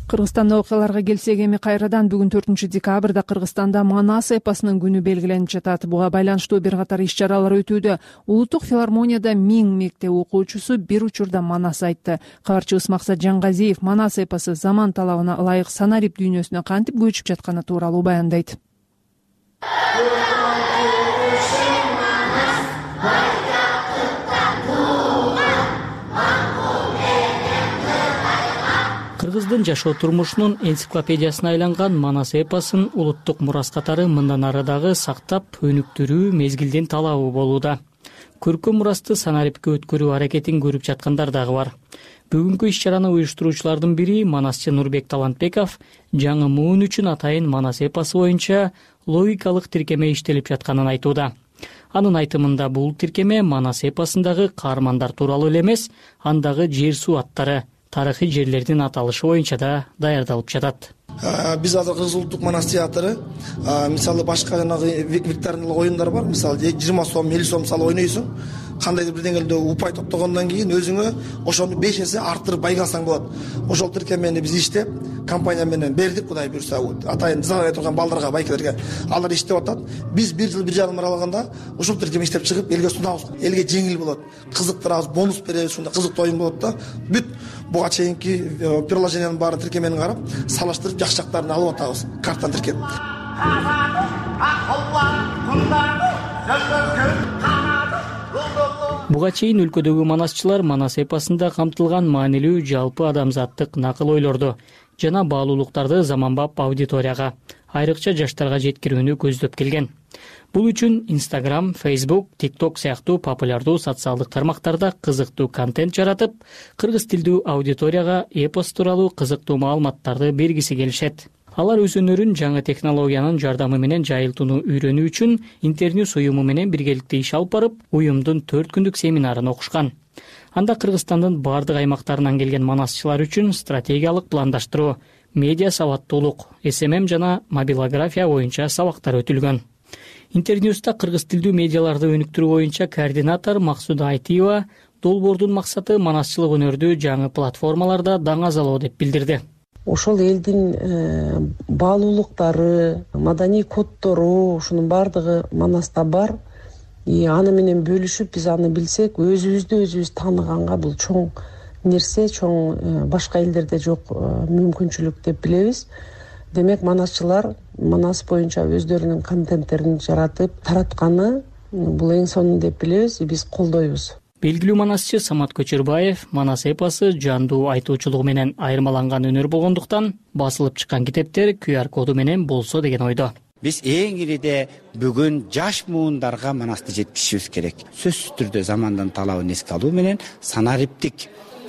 Кыргызстанда окуяларга келсек, эми кайрадан бүгүн төртүнчү декабрда Кыргызстанда Манас эпосунун күнү белгиленип жатат. Буга байланыштуу бир катар иш-чаралар өтүүдө. Улуттук филармонияда миң мектеп окуучусу бир учурда Манас айтты. Кабарчыбыз Максат Жангазиев Манас эпосу заман талабына ылайык санарип дүйнөсүнө кантип көчүп жатканы тууралуу баяндайт. Кыргыздын жашоо турмушунун энциклопедиясына айланган Манас эпосун улуттук мурас катары мындан ары дагы сактап өнүктүрүү мезгилдин талабы болууда. Көркөм мурасты санарипке өткөрүү аракетин көрүп жаткандар дагы бар. Бүгүнкү иш-чараны уюштуруучулардын бири Манасчы Нурбек Талантбеков жаңы муун үчүн атайын Манас эпосу боюнча логикалык тиркеме иштелип жатканын айтууда. Анын айтымында бул тиркеме Манас эпосундагы каармандар тууралуу эле эмес, андагы жер суу аттары, тарыхый жерлердин аталышы боюнча да даярдалып жатат. Биз азыр Кыргыз улуттук Манас театры мисалы башка жанагы викториналык оюндар бар. Мисалы жыйырма сом, элүү сом мисалы ойнойсуң. Кандайдыр бир деңгээлде упай топтогондон кийин өзүңө ошону беш эсе арттырып байгансаң болот. Ошол тиркемени биз иштеп, компания менен бердик, Кудай буйрса. Атайын зырай турган балдарга, байкелерге алар иштеп атат. Биз бир жыл, бир жарым аралыгында ошол тиркемени иштеп чыгып, элге сунабыз. Элге жеңил болот. Кызыктырабыз, бонус беребиз, ушундай кызыктуу оюн болот да. Бүт буга чейинки приложениянын баары тиркемени карап, салыштырып жакшы жактарын алып атабыз. Карттан тиркеп. Буга чейин өлкөдөгү манасчылар Манас эпосунда камтылган маанилүү жалпы адамзаттык накыл ойлорду жана баалуулуктарды заманбап аудиторияга, айрыкча жаштарга жеткирүүнү көздөп келген. Бул үчүн Instagram, Facebook, TikTok сыяктуу популярдуу социалдык тармактарда кызыктуу контент жаратып, кыргыз тилдүү аудиторияга эпос тууралуу кызыктуу маалыматтарды бергиси келишет. Алар өзүнөрүн жаңы технологиянын жардамы менен жайылтууну үйрөнүү үчүн Интерньюс уюму менен биргеликте иш алып барып, уюмдун төрт күндүк семинарын окушкан. Анда Кыргызстандын бардык аймактарынан келген манасчылар үчүн стратегиялык пландаштыруу, медиа сабаттуулук, эс эм эм жана мобилография боюнча сабактар өтүлгөн. Интерньюста кыргыз тилдүү медиаларды өнүктүрүү боюнча координатор Максуда Айтиева долбоордун максаты манасчылык өнөрдү жаңы платформаларда даңазалоо деп билдирди. Ошол элдин баалуулуктары, маданий коддору, ушунун бардыгы Манаста бар. И аны менен бөлүшүп, биз аны билсек, өзүбүздү өзүбүз тааныганга бул чоң нерсе, чоң башка элдерде жок мүмкүнчүлүк деп билебиз. Демек, манасчылар Манас боюнча өздөрүнүн контенттерин жаратып таратканы бул эң сонун деп билебиз, биз колдойбуз. Белгилүү манасчы Самат Көчөрбаев Манас эпосу жандуу айтуучулугу менен айырмаланган өнөр болгондуктан басылып чыккан китептер ку ар коду менен болсо деген ойдо. Биз эң ириде бүгүн жаш муундарга Манасты жеткизишибиз керек. Сөзсүз түрдө замандын талабын эске алуу менен санариптик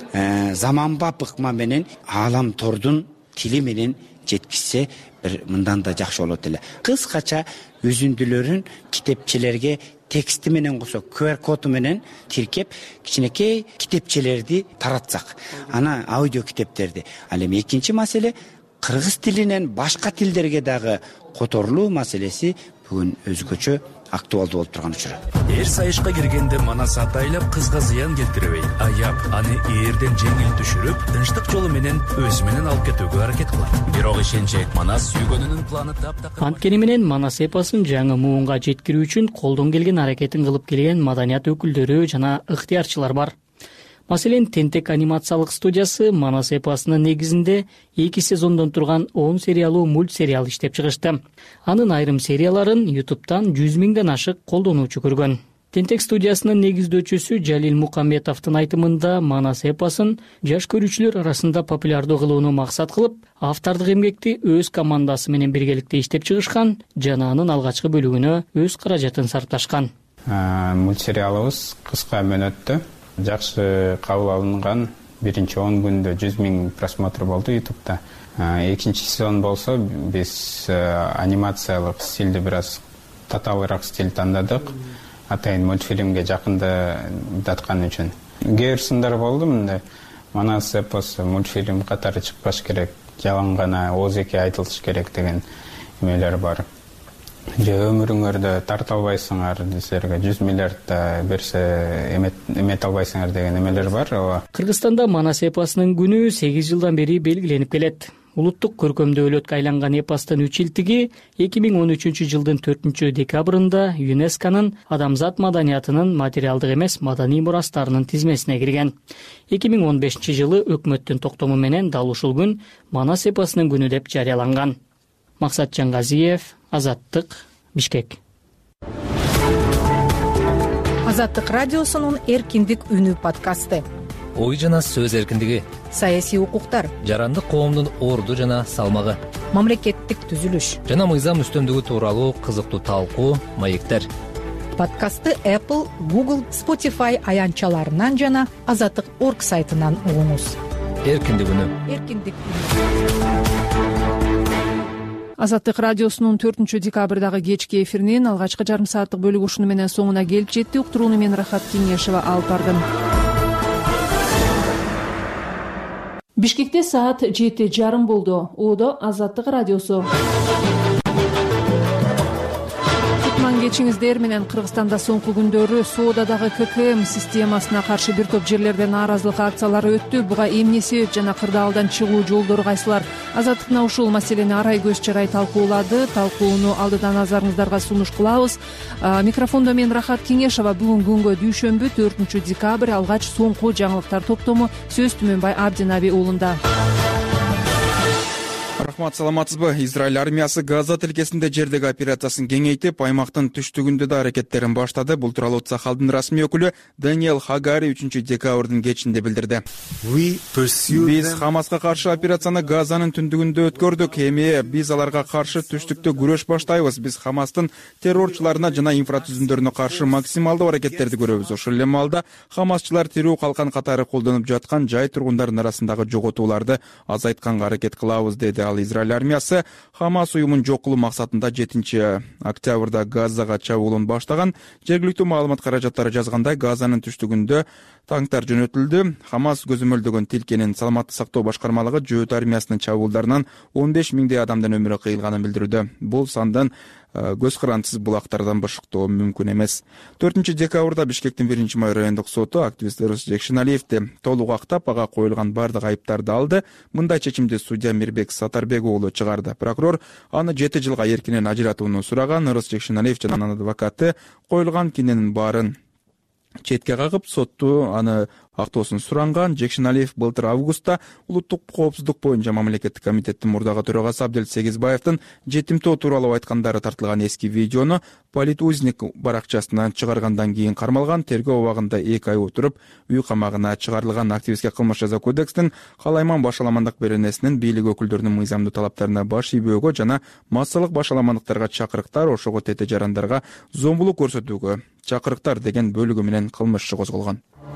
заманбап ыкма менен аалам тордун тили менен жеткизсе бир мындан да жакшы болот эле. Кыскача үзүндүлөрүн китепчелерге тексти менен кошо ку ар коду менен тиркеп кичинекей китепчелерди таратсак, ана аудио китептерди. Ал эми экинчи маселе кыргыз тилинен башка тилдерге дагы которулуу маселеси бүгүн өзгөчө актуалдуу болуп турган учур. Эр сайышка киргенде Манас атайлап кызга зыян келтирбей, аяп аны ээрден жеңил түшүрүп, тынчтык жолу менен өзү менен алып кетүүгө аракет кылат. Бирок ишенчек Манас сүйгөнүнүн планы таптакыр. Анткени менен Манас эпосун жаңы муунга жеткирүү үчүн колдон келген аракетин кылып келген маданият өкүлдөрү жана ыктыярчылар бар. Маселен, Тентек анимациялык студиясы Манас эпосунун негизинде эки сезондон турган он сериялуу мультсериал иштеп чыгышты. Анын айрым серияларын ютубтан жүз миңден ашык колдонуучу көргөн. Тентек студиясынын негиздөөчүсү Жалил Мукамбетовдун айтымында Манас эпосун жаш көрүүчүлөр арасында популярдуу кылууну максат кылып, автордук эмгекти өз командасы менен биргеликте иштеп чыгышкан жана анын алгачкы бөлүгүнө өз каражатын сарпташкан. Мультсериалыбыз кыска мөөнөттө жакшы кабыл алынган, биринчи он күндө жүз миң просмотр болду ютубта. Экинчи сезон болсо биз анимациялык стилди бир аз татаалыраак стиль тандадык. Атайын мультфильмге жакындаткан үчүн. Кээ бир сындар болду, мындай Манас эпосу мультфильм катары чыкпаш керек, жалаң гана оозеки айтылыш керек деген эмелер бар. Же өмүрүңөрдө тарта албайсыңар, силерге жүз миллиардта берсе эмете албайсыңар деген эмелер бар. Кыргызстанда Манас эпосунун күнү сегиз жылдан бери белгиленип келет. улуттук көркөмдүүлүккө айланган эпостун үч илтиги эки миң он үчүнчү жылдын төртүнчү декабрында ЮНЕСКОнун адамзат маданиятынын материалдык эмес маданий мурастарынын тизмесине кирген. эки миң он бешинчи жылы өкмөттүн токтому менен дал ушул күн Манас эпосунун күнү деп жарыяланган. Максат Жаңгазиев, Азаттык, Бишкек. Азаттык радиосунун Эркиндик үнү подкасты. Ой жана сөз эркиндиги, саясий укуктар, жарандык коомдун орду жана салмагы, мамлекеттик түзүлүш жана мыйзам үстөмдүгү тууралуу кызыктуу талкуу, маектер. Подкастты Apple, Google, Spotify аянтчаларынан жана азаттык точка орг сайтынан угуңуз. Эркиндик үнү. Эркиндик үнү. Азаттык радиосунун төртүнчү декабрдагы кечки эфиринин алгачкы жарым сааттык бөлүгү ушуну менен соңуна келип жетти. Уктурууну мен Рахат Кеңешева алып бардым. Бишкекте саат жети жарым болду. Оодо Азаттык радиосу. Кутман кечиңиздер менен. Кыргызстанда соңку күндөрү соодадагы ККМ системасына каршы бир топ жерлерде нааразылык акциялары өттү. Буга эмне себеп жана кырдаалдан чыгуу жолдору кайсылар? Азаттыкна ушул маселени арай көз чарай талкуулады. Талкууну алдыдан назарыңыздарга сунуш кылабыз. Микрофондо мен Рахат Кеңешева. Бүгүн күнгө дүйшөмбү төртүнчү декабрь алгач соңку жаңылыктар топтому сөз Түмөнбай Абдинаби уулунда. Рахмат, саламатсызбы? Израиль армиясы Газа тилкесинде жердеги операциясын кеңейтип, аймактын түштүгүндө да аракеттерин баштады. Бул тууралуу Цахалдын расмий өкүлү Даниэл Хагари үчүнчү декабрдын кечинде билдирди. Биз Хамаска каршы операцияны Газанын түндүгүндө өткөрдүк. Эми биз аларга каршы түштүктө күрөш баштайбыз. Биз Хамастын террорчуларына жана инфратүзүмдөрүнө каршы максималдуу аракеттерди көрөбүз. Ошол эле маалда Хамасчылар тирүү калкан катары колдонуп жаткан жай тургундардын арасындагы жоготууларды азайтканга аракет кылабыз, деди. Израиль армиясы Хамас уюмун жок кылуу максатында жетинчи октябрда Газага чабуулун баштаган. Жергиликтүү маалымат каражаттары жазгандай, Газанын түштүгүндө танктар жөнөтүлдү. Хамас көзөмөлдөгөн тилкенин саламаттык сактоо башкармалыгы жөөт армиясынын чабуулдарынан он беш миңдей адамдын өмүрү кыйылганын билдирүүдө. Бул сандан көз карандысыз булактардан башыктоо мүмкүн эмес. төртүнчү декабрда Бишкектин биринчи май райондук соту активист Рус Жекшеналиевди толук актап, ага коюлган бардык айыптарды алды. Мындай чечимди судья Мирбек Сатарбек уулу чыгарды. Прокурор аны жети жылга эркинен ажыратууну сураган. Рус Жекшеналиев жана анын адвокаты коюлган киненин баарын четке кагып, сотту аны актоосун суранган. Жекшеналиев былтыр августта улуттук коопсуздук боюнча мамлекеттик комитеттин мурдагы төрагасы Абдел Сегизбаевдин жетимтоо тууралуу айткандары тартылган эски видеону Политузник баракчасынан чыгаргандан кийин кармалган. Тергөө убагында эки ай отуруп, үй камагына чыгарылган. Активистке кылмыш жаза кодекстин калайман башаламандык беренесинин бийлик өкүлдөрүнүн мыйзамдуу талаптарына баш ийбөөгө жана массалык башаламандыктарга чакырыктар, ошого тете жарандарга зомбулук көрсөтүүгө чакырыктар деген бөлүгү менен кылмыш иши козголгон.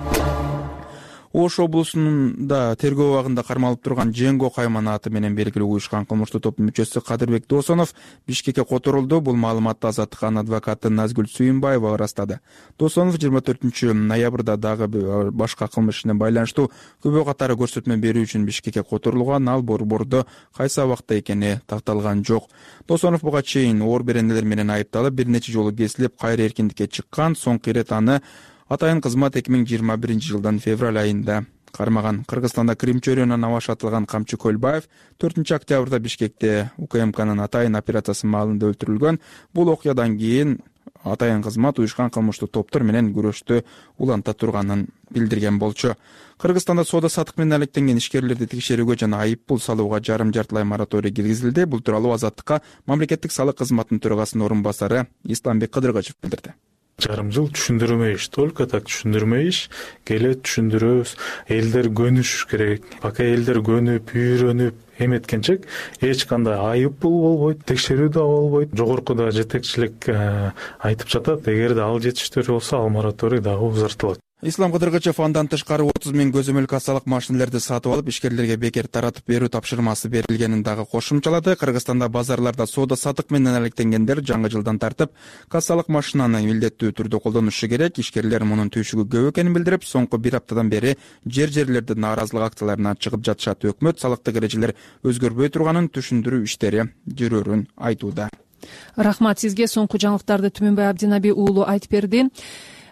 Ош облусунда тергөө убагында кармалып турган Женго Кайман аты менен белгилүү уюшкан кылмыштуу топтун мүчөсү Кадырбек Досонов Бишкекке которулду. Бул маалыматты Азаттыктын адвокаты Назгүл Сүйүнбаева ырастады. Досонов жыйырма төртүнчү ноябрда дагы башка кылмыш ишине байланыштуу күбө катары көрсөтмө берүү үчүн Бишкекке которулган. Ал борбордо кайсы абакта экени такталган жок. Досонов буга чейин оор беренелер менен айыпталып, бир нече жолу кесилип, кайра эркиндикке чыккан. Соңку ирет аны атайын кызмат эки миң жыйырма биринчи жылдын февраль айында кармаган. Кыргызстанда Крим чөйрөнүнөн аваш атылган Камчы Көлбаев төртүнчү октябрда Бишкекте УКМКнын атайын операциясы маалында өлтүрүлгөн. Бул окуядан кийин атайын кызмат уюшкан кылмыштуу топтор менен күрөштү уланта турганын билдирген болчу. Кыргызстанда соода сатык менен алектенген ишкерлерди текшерүүгө жана айып пул салууга жарым жартылай мораторий киргизилди. Бул тууралуу Азаттыкка мамлекеттик салык кызматынын төрагасынын орун басары Исламбек Кыдыргачев билдирди. Жарым жыл түшүндүрмө иш, только так түшүндүрмө иш, келет түшүндүрөбүз. Элдер көнүшүш керек. Пока элдер көнүп, үйрөнүп эметкенче эч кандай айып пул болбойт, текшерүү да болбойт. Жогоркуда жетекчилик айтып жатат, эгерде ал жетиштүү болсо, ал мораторий дагы узартылат. Ислам Кыдыргачев андан тышкары отуз миң көзөмөл кассалык машинелерди сатып алып, ишкерлерге бекер таратып берүү тапшырмасы берилгенин дагы кошумчалады. Кыргызстанда базарларда соода сатык менен алектенгендер жаңы жылдан тартып кассалык машинаны милдеттүү түрдө колдонушу керек. Ишкерлер мунун түйшүгү көп экенин билдирип, соңку бир аптадан бери жер-жерлерде нааразылык акцияларына чыгып жатышат. Өкмөт салыктык эрежелер өзгөрбөй турганын, түшүндүрүү иштери жүрөрүн айтууда. Рахмат сизге. Соңку жаңылыктарды Түмөнбай Абдинаби уулу айтып берди.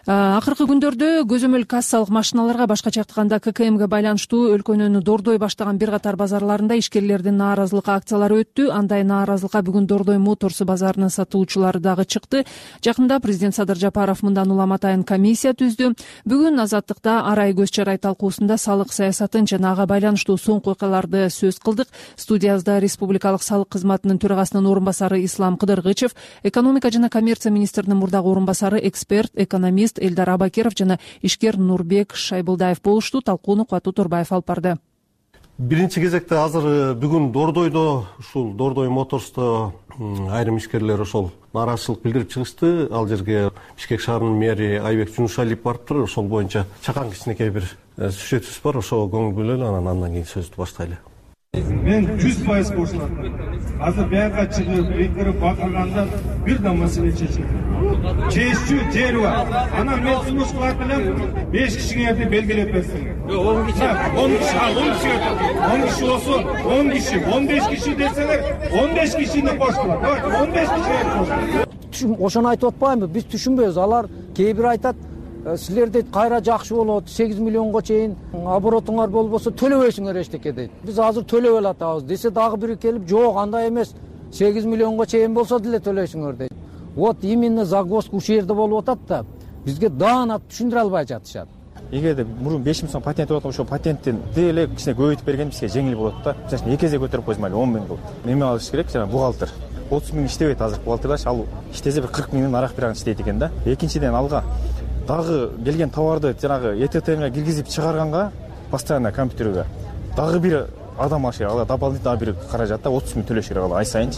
Акыркы күндөрдө көзөмөл кассалык машиналарга башкача айтканда ка ка эмге байланыштуу өлкөнүн дордой баштаган бир катар базарларында ишкерлердин нааразылык акциялары өттү. Андай нааразылыкка бүгүн Дордой Моторс базарынын сатуучулары дагы чыкты. Жакында президент Садыр Жапаров мындан улам атайын комиссия түздү. Бүгүн Азаттыкта арай көз чарай талкуусунда салык саясатын жана ага байланыштуу соңку окуяларды сөз кылдык. Студиябызда республикалык салык кызматынын төрагасынын орун басары Ислам Кыдыргычев, экономика жана коммерция министринин мурдагы орун басары, эксперт, экономист Элдар Абакиров жана ишкер Нурбек Шайбылдаев болушту. Талкууну Кубат Турбаев алып барды. Биринчи кезекте азыр бүгүн Дордойдо, ушул Дордой Моторсто айрым ишкерлер ошол нааразычылык билдирип чыгышты. Ал жерге Бишкек шаарынын мэри Айбек Жунушалиев барыптыр. Ошол боюнча чакан кичинекей бир сюжетибиз бар. Ошого көңүл бөлөлү, анан андан кийин сөздү баштайлы. Мен жүз пайыз кошулам. Азыр бияка чыгып, бекирип бакырганда бир да маселе чечилди. Чечүү жери бар. Анан мен сунуш кылат элем, беш кишиңерди белгилеп берсеңер. он киши, он киши, он киши, он киши болсо, он киши, он беш киши десеңер, он беш кишини коштулат. он беш кишини коштулат. Ошону айтып атпаймынбы? Биз түшүнбөйбүз. Алар кээ бир айтат, силерде кайра жакшы болот, сегиз миллионго чейин оборотуңар болбосо төлөбөйсүңөр эчтеке дейт. Биз азыр төлөп элатабыз десе дагы бири келип, жок, андай эмес, сегиз миллионго чейин болсо деле төлөйсүңөр дейт. Вот именно загвоздка ушул жерде болуп атат да, бизге даанат түшүндүрө албай жатышат. Эгерде мурун беш миң сом патент болот, ошол патенттин деле кичине көбөйтүп берген бизге жеңил болот да. Мисалы эки эсе көтөрүп койсун, он миң кылып. Неме алыш керек, жана бухгалтер. отуз миң иштебейт азыр бухгалтердаш, ал иштесе бир кырк миңден арақ бираган иштейт экен да. Экинчиден алга дагы келген товарды жанагы э тэ тэге киргизип чыгарганга постоянно компьютерге дагы бир адам ашыгы, ала дополнительно бир каражат да отуз миң төлөш керек ала ай сайынчы.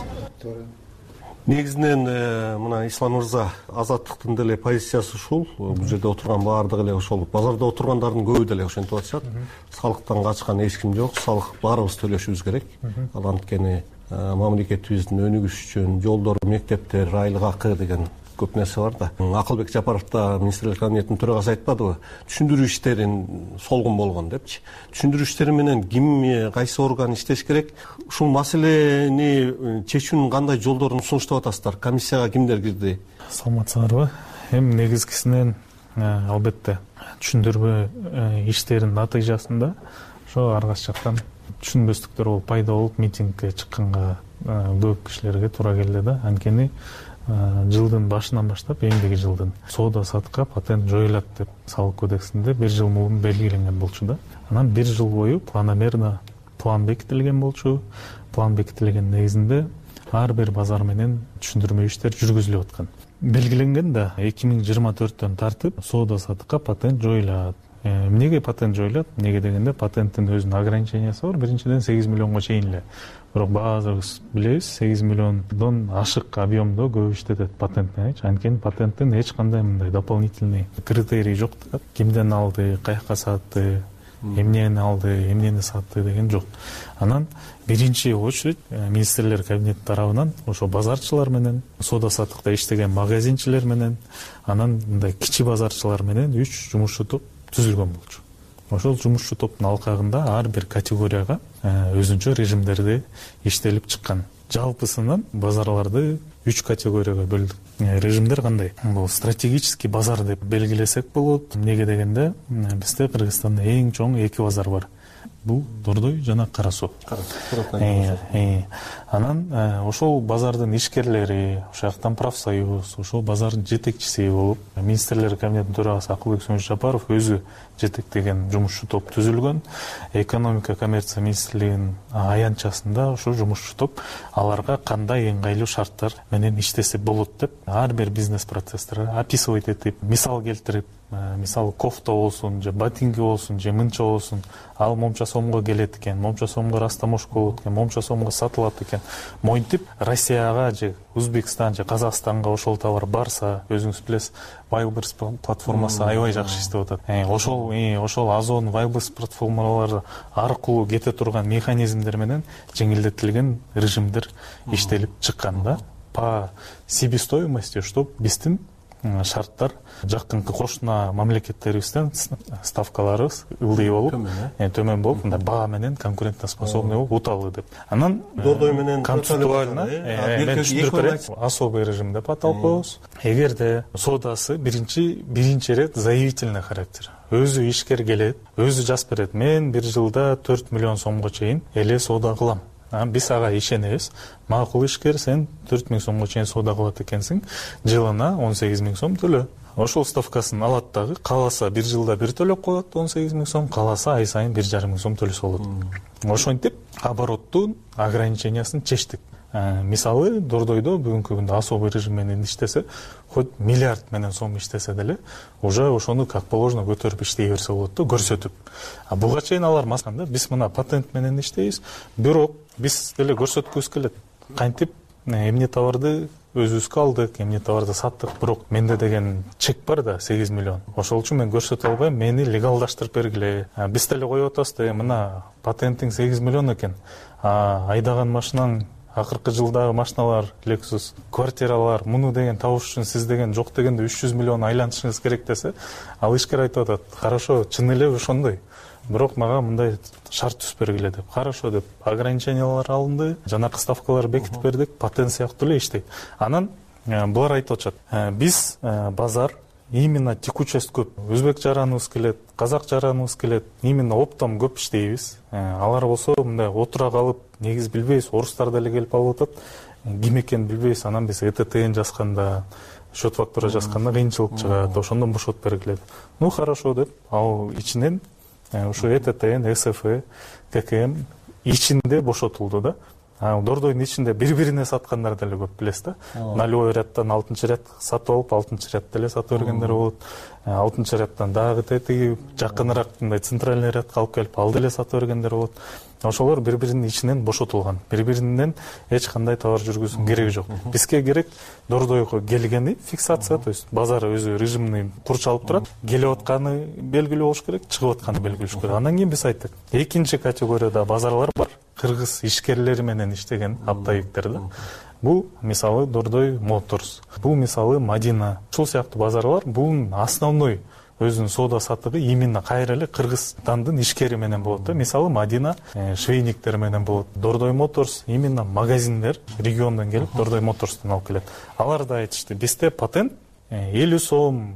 Негизинен мына Ислам мырза Азаттыктын деле позициясы ушул. Бул жерде отурган баардыгы эле ошол базарда отургандардын көбү деле ошентип атышат. Салыктан качкан эч ким жок. Салык баарыбыз төлөшүбүз керек. Ал анткени мамлекетибиздин өнүгүшү үчүн жолдор, мектептер, айлык акы деген көп нерсе бар да. Акылбек Жапаров да министрлик кабинетинин төрагасы айтпадыбы? Түшүндүрүү иштерин солгун болгон депчи. Түшүндүрүү иштери менен ким, кайсы орган иштеш керек? Ушул маселени чечүүнүн кандай жолдорун сунуштап атасыздар? Комиссияга кимдер кирди? Саламатсыңарбы? Эми негизгисинен албетте түшүндүрүү иштеринин натыйжасында ошо ар кайсы жактан түшүнбөстүктөр болуп пайда болуп митингге чыкканга көп кишилерге туура келди да. Анткени жылдын башынан баштап, эмдиги жылдын соода сатыкка патент жоюлат деп салык кодексинде бир жыл мурун белгиленген болчу да. Анан бир жыл бою планомерно план бекитилген болчу. План бекитилген негизинде ар бир базар менен түшүндүрмө иштер жүргүзүлүп аткан. Белгиленген да эки миң жыйырма төрттөн тартып соода сатыкка патент жоюлат. Эмнеге патент жоюлат? Эмнеге дегенде патенттин өзүнүн ограничениясы бар. Биринчиден сегиз миллионго чейин эле. Бирок баазыбыз билебиз, сегиз миллиондон ашык объемдо көп иштетет патентти. Анткени патенттин эч кандай мындай дополнительный критерий жок да. Кимден алды, каяка сатты, эмнени алды, эмнени сатты деген жок. Анан биринчи очередь министрлер кабинети тарабынан ошо базарчылар менен, соода сатыкта иштеген магазинчилер менен, анан мындай кичи базарчылар менен үч жумушчу топ түзүлгөн болчу. Ошол жумушчу топтун алкагында ар бир категорияга өзүнчө режимдерди иштелип чыккан. Жалпысынан базарларды үч категорияга бөлдүк. Режимдер кандай? Бул стратегический базар деп белгилесек болот. Эмнеге дегенде бизде Кыргызстанда эң чоң эки базар бар. Бул Дордой жана Кара Суу. Анан ошол базардын ишкерлери, ошол жактан профсоюз, ошол базардын жетекчиси болуп, министрлер кабинетинин төрагасы Акылбек Жапаров өзү жетектеген жумушчу топ түзүлгөн. Экономика коммерция министрлигинин аянтчасында ошол жумушчу топ аларга кандай ыңгайлуу шарттар менен иштесе болот деп ар бир бизнес процесстерди описывать этип, мисал келтирип, мисалы кофта болсун, же ботинки болсун, же мынча болсун, ал момча сомго келет экен, момча сомго растаможка болот экен, момча сомго сатылат экен. Моинтип Россияга же Өзбекстан же Казакстанга ошол товар барса, өзүңүз билесиз, Wildberries платформасы аябай жакшы иштеп атат. Ошол ошол Озон, Wildberries платформалары аркылуу кете турган механизмдер менен жеңилдетилген режимдер иштелип чыккан да. По себестоимости, что биздин шарттар жакынкы кошуна мамлекеттерибизден ставкаларыбыз ылдый болуп төмөн болуп мындай баа менен конкурентно способный болуп уталы деп анан дордой менен концептуально особый режим деп аталып коебуз. Эгерде соодасы биринчи биринчи ирет заявительный характер, өзү ишкер келет, өзү жазып берет, мен бир жылда төрт миллион сомго чейин эле соода кылам, биз ага ишенебиз, макул ишкер, сен төрт миң сомго чейин соода кылат экенсиң, жылына он сегиз миң сом төлө. Ошол ставкасын алат дагы, кааласа бир жылда бир төлөп коет он сегиз миң сом, кааласа ай сайын бир жарым миң сом төлөсө болот. Ошентип обороттун ограничениясын чечтик. Мисалы Дордойдо бүгүнкү күндө особый режим менен иштесе, хоть миллиард менен сом иштесе деле, уже ошону как положено көтөрүп иштей берсе болот да, көрсөтүп. А буга чейин алар масканда биз мына патент менен иштейбиз, бирок биз деле көрсөткүбүз келет. Кантип эмне товарды өзүбүзгө алдык, эмне товарды саттык, бирок менде деген чек бар да сегиз миллион. Ошол үчүн мен көрсөтө албайм, мени легалдаштырып бергиле. Биз деле коюп атабыз да, мына патентиң сегиз миллион экен. А айдаган машинаң акыркы жылдагы машиналар, Lexus, квартиралар, муну деген табыш үчүн сиз деген жок дегенде үч жүз миллион айлантышыңыз керек десе, ал ишкер айтып атат, хорошо, чын эле ошондой. Бирок мага мындай шарт түзүп бергиле деп. Хорошо деп ограничениялар алынды, жанакы ставкалар бекитип бердик, патент сыяктуу эле иштейт. Анан булар айтып атышат, биз базар именно текучесть көп. Өзбек жараныбыз келет, казак жараныбыз келет, именно оптом көп иштейбиз. Алар болсо мындай отура калып, негиз билбейбиз, орустар деле келип алып атат. Ким экенин билбейбиз, анан биз ЭТТн жазганда, счет фактура жазганда кыйынчылык чыгат, ошондон бошотуп бергиле. Ну хорошо деп, ал ичинен ушу ЭТТн, СФ, ККМ ичинде бошотулду да. Дордойдун ичинде бири-бирине саткандар деле көп билесиз да. Нулевой рядтан алтынчы ряд сатып алып, алтынчы ряд деле сатып бергендер болот. алтынчы рядтан дагы тетиги жакыныраак мындай центральный рядка алып келип, ал деле сатып бергендер болот. Ошолор бири-биринин ичинен бошотулган. Бири-биринен эч кандай товар жүргүзүүнүн кереги жок. Бизге керек Дордойго келгени фиксация, то есть базар өзү режимный курчалып турат, келип атканы белгилүү болуш керек, чыгып атканы белгилүү болуш керек. Андан кийин биз айттык, экинчи категорияда базарлар бар. Кыргыз ишкерлери менен иштеген оптовиктер да. Бул мисалы Дордой Моторс, бул мисалы Мадина. Ушул сыяктуу базарлар бул основной өзүнүн соода саттыгы именно кайра эле Кыргызстандын ишкери менен болот да. Мисалы Мадина швейниктер менен болот. Дордой Моторс именно магазиндер региондон келип Дордой Моторстон алып келет. Алар да айтышты, бизде патент элүү сом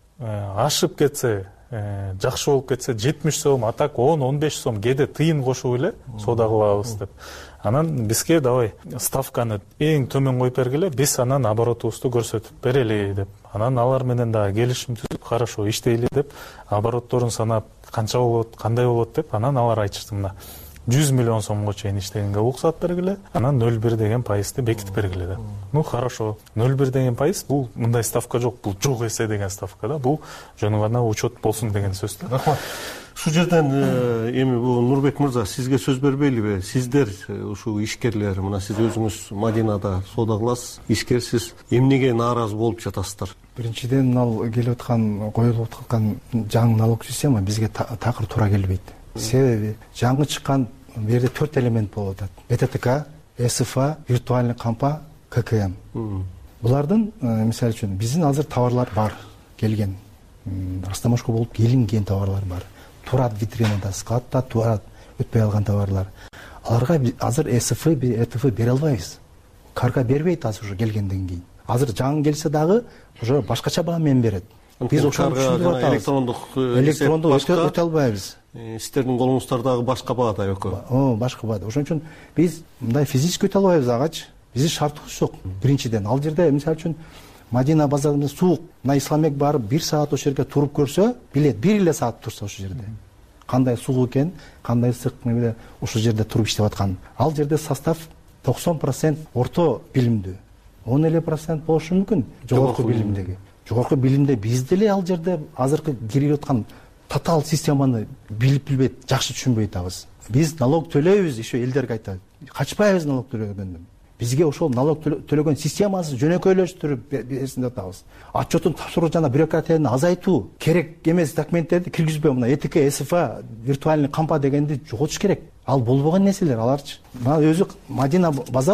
ашып кетсе, жакшы болуп кетсе жетимиш сом, а так он он беш сом кээде тыйын кошуп эле соода кылабыз деп. Анан бизге давай ставканы эң төмөн коюп бергиле, биз анан оборотубузду көрсөтүп берели деп. Анан алар менен дагы келишим түзүп, хорошо иштейли деп, оборотторун санап, канча болот, кандай болот деп, анан алар айтышты, мына жүз миллион сомго чейин иштегенге уруксат бергиле, анан нөл бир деген пайызды бекитип бергиле деп. Ну хорошо, нөл бир деген пайыз бул мындай ставка жок, бул жок эсе деген ставка да, бул жөн гана учет болсун деген сөз да. Рахмат. Ушул жерден эми бул Нурбек мырза, сизге сөз бербейлиби? Сиздер ушул ишкерлер, мына сиз өзүңүз Мадинада соода кыласыз, ишкерсиз, эмнеге нааразы болуп жатасыздар? Биринчиден, ал келип аткан, коюлуп аткан жаңы налог система бизге такыр туура келбейт. Себеби жаңы чыккан бул жерде төрт элемент болуп атат. БТТК, СФ, виртуальный кампа, ККМ. Булардын мисалы үчүн биздин азыр товарлар бар, келген. Растамашка болуп келинген товарлар бар. Турат витринада, складта турат өтпөй алган товарлар. Аларга азыр СФ, ЭТФ бере албайбыз. Карга бербейт азыр уже келгенден кийин. Азыр жаңы келсе дагы уже башкача баа менен берет. Биз ошону түшүндүрүп атабыз. Электрондук электрондук өтө албайбыз. Сиздердин колуңуздардагы башка баада экөө. О, башка баада. Ошон үчүн биз мындай физически өтө албайбыз агачы. Биздин шартыбыз жок. Биринчиден, ал жерде мисалы үчүн Мадина базарында суук, мына Исламбек барып бир саат ошол жерге туруп көрсө, билет, бир эле саат турса ошол жерде. Кандай суук экен, кандай ысык, эмне ошол жерде туруп иштеп аткан. Ал жерде состав токсон процент орто билимдүү. он эле процент болушу мүмкүн жогорку билимдеги. Жогорку билимде биз деле ал жерде азыркы кирип аткан татаал системаны билип билбейт, жакшы түшүнбөй атабыз. Биз налог төлөйбүз, еще элдерге айтат. Качпайбыз налог төлөгөндөн. Бизге ошол налог төлөгөн системасы жөнөкөйлөштүрүп берсин деп атабыз. Отчетун тапшыруу жана бюрократияны азайтуу керек эмес документтерди киргизбей, мына ЭТК, СФ, виртуальный кампа дегенди жоготуш керек. Ал болбогон нерселер аларчы. Мына өзү Мадина базар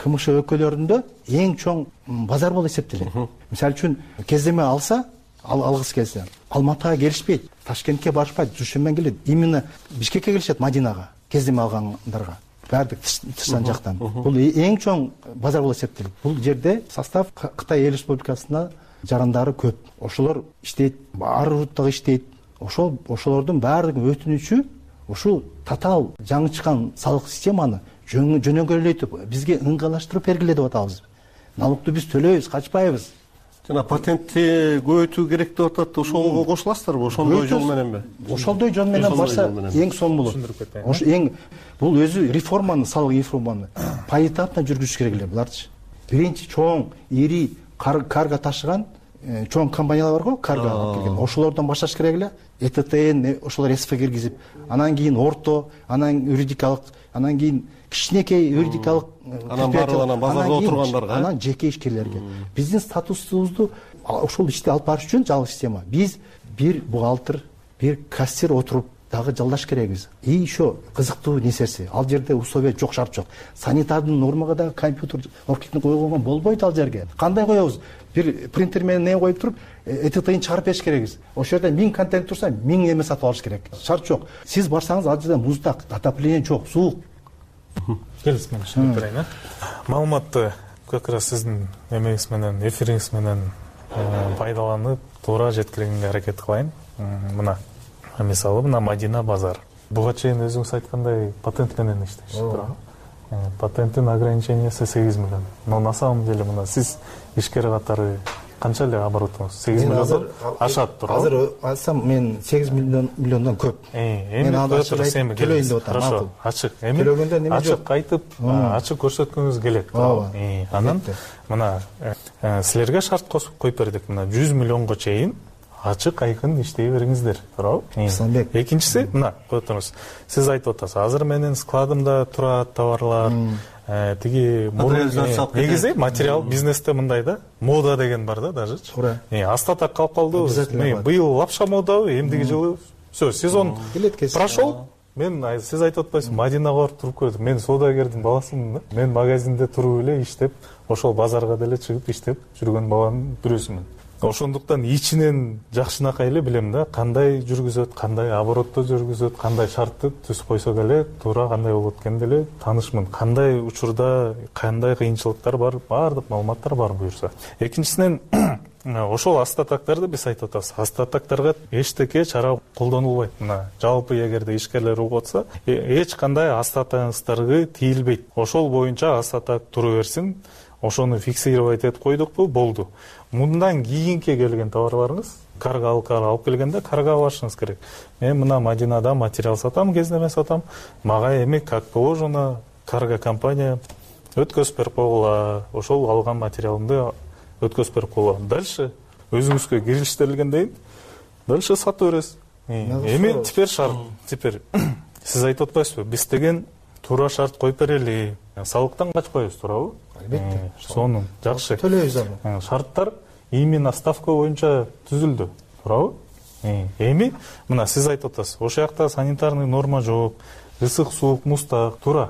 кмш өлкөлөрүндө эң чоң базар болуп эсептелет. Мисалы үчүн кездеме алса, алгысы келсе, Алматыга келишпейт, Ташкентке барышпайт, Душанбеге келет, именно Бишкекке келишет, Мадинага, кездеме алгандарга. Бардык тышан жактан. Бул эң чоң базар болуп эсептелет. Бул жерде состав Кытай Эл Республикасына жарандары көп. Ошолор иштейт, ар руттагы иштейт. Ошол ошолордун баардыгын өтүнүчү ушул татаал жаңы чыккан салык системаны жөнөкөйлөйтүп, бизге ыңгайлаштырып бергиле деп атабыз. Налогду биз төлөйбүз, качпайбыз. Жана патентти көбөйтүү керек деп атат. Ошого кошуласыздарбы? Ошондой жол мененби? Ошондой жол менен барса эң сонун болот. Ош эң бул өзү реформаны, салык реформаны поэтапно жүргүзүш керек эле буларчы. Биринчи чоң, ири карга ташыган чоң компаниялар бар го, карга алып келген. Ошолордон башташ керек эле. Э Т Т Н ошолор эс Ф киргизип, анан кийин орто, анан юридикалык, анан кийин кичинекей юридикалык, анан баардыгынан базарда отургандарга, анан жеке ишкерлерге. Биздин статусубузду ошол ишти алып барыш үчүн жаңы система. Биз бир бухгалтер, бир кассир отуруп дагы жалдаш керекбиз. И еще кызыктуу нерсеси, ал жерде условия жок, шарт жок. Санитардын нормага дагы компьютер оркитин койгон болбойт ал жерге. Кандай коебуз? Бир принтер менен не коюп туруп, Э Т Т'ин чыгарып бериш керекбиз. Ошол жерде миң контент турса, миң эме сатып алыш керек. Шарт жок. Сиз барсаңыз, ал жерде муздак, отопление жок, суук. Келиңиз, мен түшүнүп берейин, а? Маалыматты как раз сиздин эмеңиз менен, эфириңиз менен пайдаланып, туура жеткиргенге аракет кылайын. Мына мисалы, мына Мадина базар. Буга чейин өзүңүз айткандай патент менен иштейсиз, туурабы? Патенттин ограничениясы сегиз миллион. Но на самом деле мына сиз ишкер катары канча эле оборотуңуз? сегиз миллиондон ашат, туурабы? Азыр алсам мен сегиз миллиондон көп. Мен аны төлөйүн деп атам. Хорошо, ачык. Эми төлөгөндө неме жок? Ачык айтып, ачык көрсөткүңүз келет, туурабы? Анан мына силерге шарт коюп бердик. Мына жүз миллионго чейин ачык айкын иштей бериңиздер, туурабы? Исламбек. Экинчиси, мына коюп туруңуз. Сиз айтып атасыз, азыр менин складымда турат товарлар, тиги негизи материал бизнесте мындай да, мода деген бар да, даже. Туура. Астатак калып калды. Быйыл лапша модабы, эмдиги жылы всё, сезон прошел. Мен сиз айтып атпайсызбы, Мадинага барып туруп көрдүм. Мен соодагердин баласымын да. Мен магазинде туруп эле иштеп, ошол базарга деле чыгып иштеп жүргөн баланын бирөөсүмүн. Ошондуктан ичинен жакшынакай эле билем да, кандай жүргүзөт, кандай оборотто жүргүзөт, кандай шартты түзүп койсок эле туура кандай болот экенин деле таанышмын. Кандай учурда кандай кыйынчылыктар бар, баардык маалыматтар бар буюрса. Экинчисинен ошол астатактарды биз айтып атабыз. Астатактарга эчтеке чара колдонулбайт. Мына жалпы эгерде ишкерлер угуп атса, эч кандай астатаңыздарга тийилбейт. Ошол боюнча астатак тура берсин. Ошону фиксировать этип койдукпу, болду. Мындан кийинки келген товарларыңыз, карга алып келгенде карга башыңыз керек. Мен мына Мадинада материал сатам, кездеме сатам. Мага эми как положено карга компания өткөзүп берип койгула. Ошол алган материалымды өткөзүп берип койгула. Дальше өзүңүзгө кирилиштирилгенден кийин дальше сатып бересиз. Эми теперь шарт, теперь сиз айтып атпайсызбы? Биз деген туура шарт коюп берели. Салыктан качпайбыз, туурабы? Албетте. Сонун жакшы. Төлөйбүз аны. Шарттар именно ставка боюнча түзүлдү, туурабы? Эми мына сиз айтып атасыз, ошол жакта санитарный норма жок, ысык суук муздак, туура.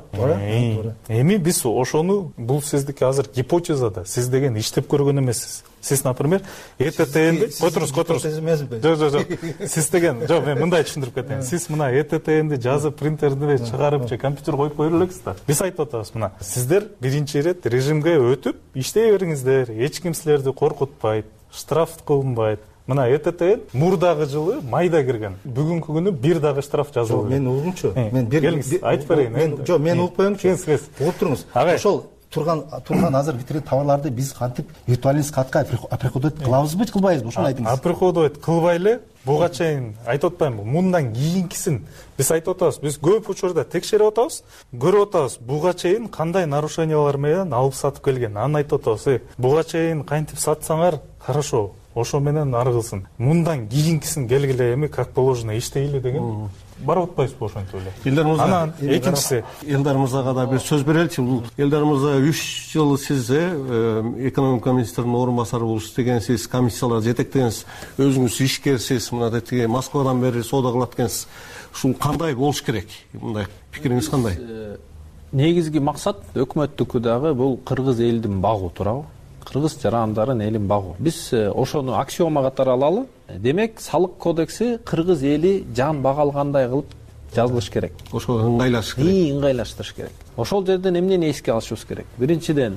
Эми биз ошону, бул сиздики азыр гипотеза да, сиз деген иштеп көргөн эмессиз. Сиз, например, Э Т Т Нди котуруңуз, котуруңуз. Жок, жок, жок. Сиз деген, жок, мен мындай түшүндүрүп кетейин. Сиз мына Э Т Т Нди жазып, принтерди чыгарып, же компьютер коюп койо элексиз да. Биз айтып атабыз, мына сиздер биринчи ирет режимге өтүп, иштей бериңиздер. Эч ким силерди коркутпайт, штраф кылынбайт. Мына Э Т Т Н мурдагы жылы майда кирген. Бүгүнкү күнү бир дагы штраф жазылды. Мен угумчу. Мен бир айтып берейин. Жок, мен угуп коеюңчу. Угуп туруңуз. Ошол турган турган азыр витрин товарларды биз кантип виртуальный складка оприходовать кылабызбы, кылбайбызбы? Ошону айтыңыз. Оприходовать кылбай эле, буга чейин айтып атпаймынбы? Мындан кийинкисин биз айтып атабыз. Биз көп учурда текшерип атабыз, көрүп атабыз. Буга чейин кандай нарушениялар менен алып сатып келген. Аны айтып атабыз. Буга чейин кантип сатсаңар, хорошо. Ошо менен ары кылсын. Мындан кийинкисин келгиле, эми как положено иштейли деген барып атпайсызбы ошентип эле? Элдар мырза, анан экинчиси, Элдар мырзага да бир сөз береличи. Бул Элдар мырза үч жыл сиз экономика министринин орун басары болуп иштегенсиз, комиссиялар жетектегенсиз, өзүңүз ишкерсиз, мына тиги Москвадан бери соода кылат экенсиз. Ушул кандай болуш керек? Мындай пикириңиз кандай? негизги максат өкмөттүкү дагы бул кыргыз элдин багуу туурабы, кыргыз жарандарын элин багуу. Биз ошону аксиома катары алалы. Демек, салык кодекси кыргыз эли жан бага алгандай кылып жазылыш керек. Ошо ыңгайлаш керек. И, ыңгайлаштырыш керек. Ошол жерден эмнени эске алышыбыз керек? Биринчиден,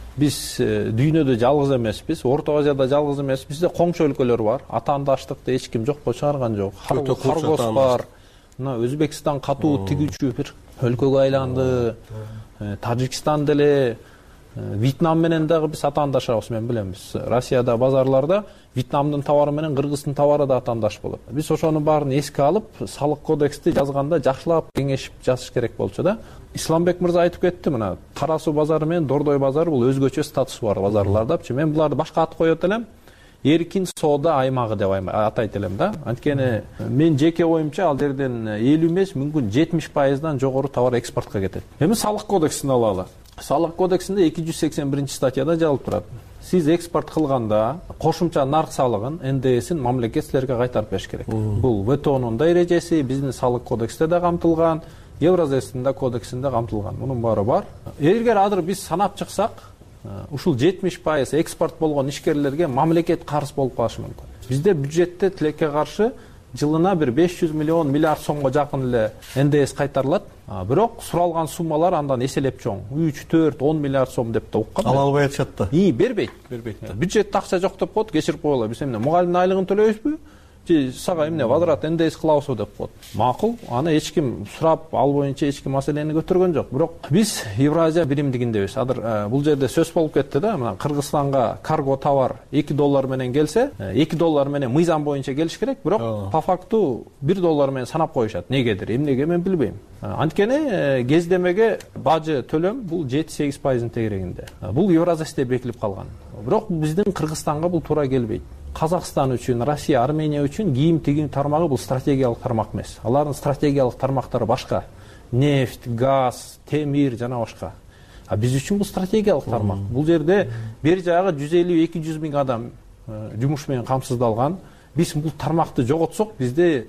биз дүйнөдө жалгыз эмеспиз, Орто Азияда жалгыз эмеспиз. Бизде коңшу өлкөлөр бар. Атаандаштыкты эч ким жокко чыгарган жок. Харгос бар. Мына Өзбекстан катуу тигүүчү бир өлкөгө айланды. Тажикстан деле, Вьетнам менен дагы биз атаандашабыз, мен билем. Биз Россияда базарларда Вьетнамдын товары менен Кыргыздын товары да атаандаш болот. Биз ошонун баарын эске алып, салык кодексти жазганда жакшылап кеңешип жазыш керек болчу да. Исламбек мырза айтып кетти, мына Тара суу базары менен Дордой базары бул өзгөчө статусу бар базарлардапчы. Мен буларды башка ат коет элем. Эркин соода аймагы деп атайт элем да. Анткени мен жеке оюмча ал жерден элүү эмес, мүмкүн жетимиш пайыздан жогору товар экспортко кетет. Эми салык кодексин алалы. Салык кодексинде эки жүз сексен биринчи статьяда жазылып турат. Сиз экспорт кылганда кошумча нарк салыгын, эн дэ эсин мамлекет силерге кайтарып бериш керек. Бул вэ тэ о'нун да эрежеси, биздин салык кодексте да камтылган, Евразиялык да кодексинде камтылган. Мунун баары бар. Эгер азыр биз санап чыксак, ушул жетимиш пайыз экспорт болгон ишкерлерге мамлекет карыз болуп калышы мүмкүн. Бизде бюджетте тилекке каршы жылына бир беш жүз миллион миллиард сомго жакын эле эн дэ эс кайтарылат. Бирок суралган суммалар андан эселеп чоң. үч, төрт, он миллиард сом деп да уккам. Ала албай атышат да. И, бербейт, бербейт. Бюджетте акча жок деп коет, кечирип коелу. Биз эмне мугалимдин айлыгын төлөйбүзбү? Же сага эмне возврат эн дэ эс кылабызбы деп коет. Макул, аны эч ким сурап, ал боюнча эч ким маселени көтөргөн жок. Бирок биз Евразия биримдигиндебиз. Азыр бул жерде сөз болуп кетти да, мына Кыргызстанга карго товар эки доллар менен келсе, эки доллар менен мыйзам боюнча келиш керек, бирок по факту бир доллар менен санап коюшат. Негедир, эмнеге мен билбейм. Анткени кездемеге бажы төлөм бул жети-сегиз пайыздын тегерегинде. Бул Евразияда бекилип калган. Бирок биздин Кыргызстанга бул туура келбейт. Казакстан үчүн, Россия, Армения үчүн кийим тигим тармагы бул стратегиялык тармак эмес. Алардын стратегиялык тармактары башка. Нефть, газ, темир жана башка. А биз үчүн бул стратегиялык тармак. Бул жерде бер жагы жүз элүү эки жүз миң адам жумуш менен камсыздалган. Биз бул тармакты жоготсок, бизде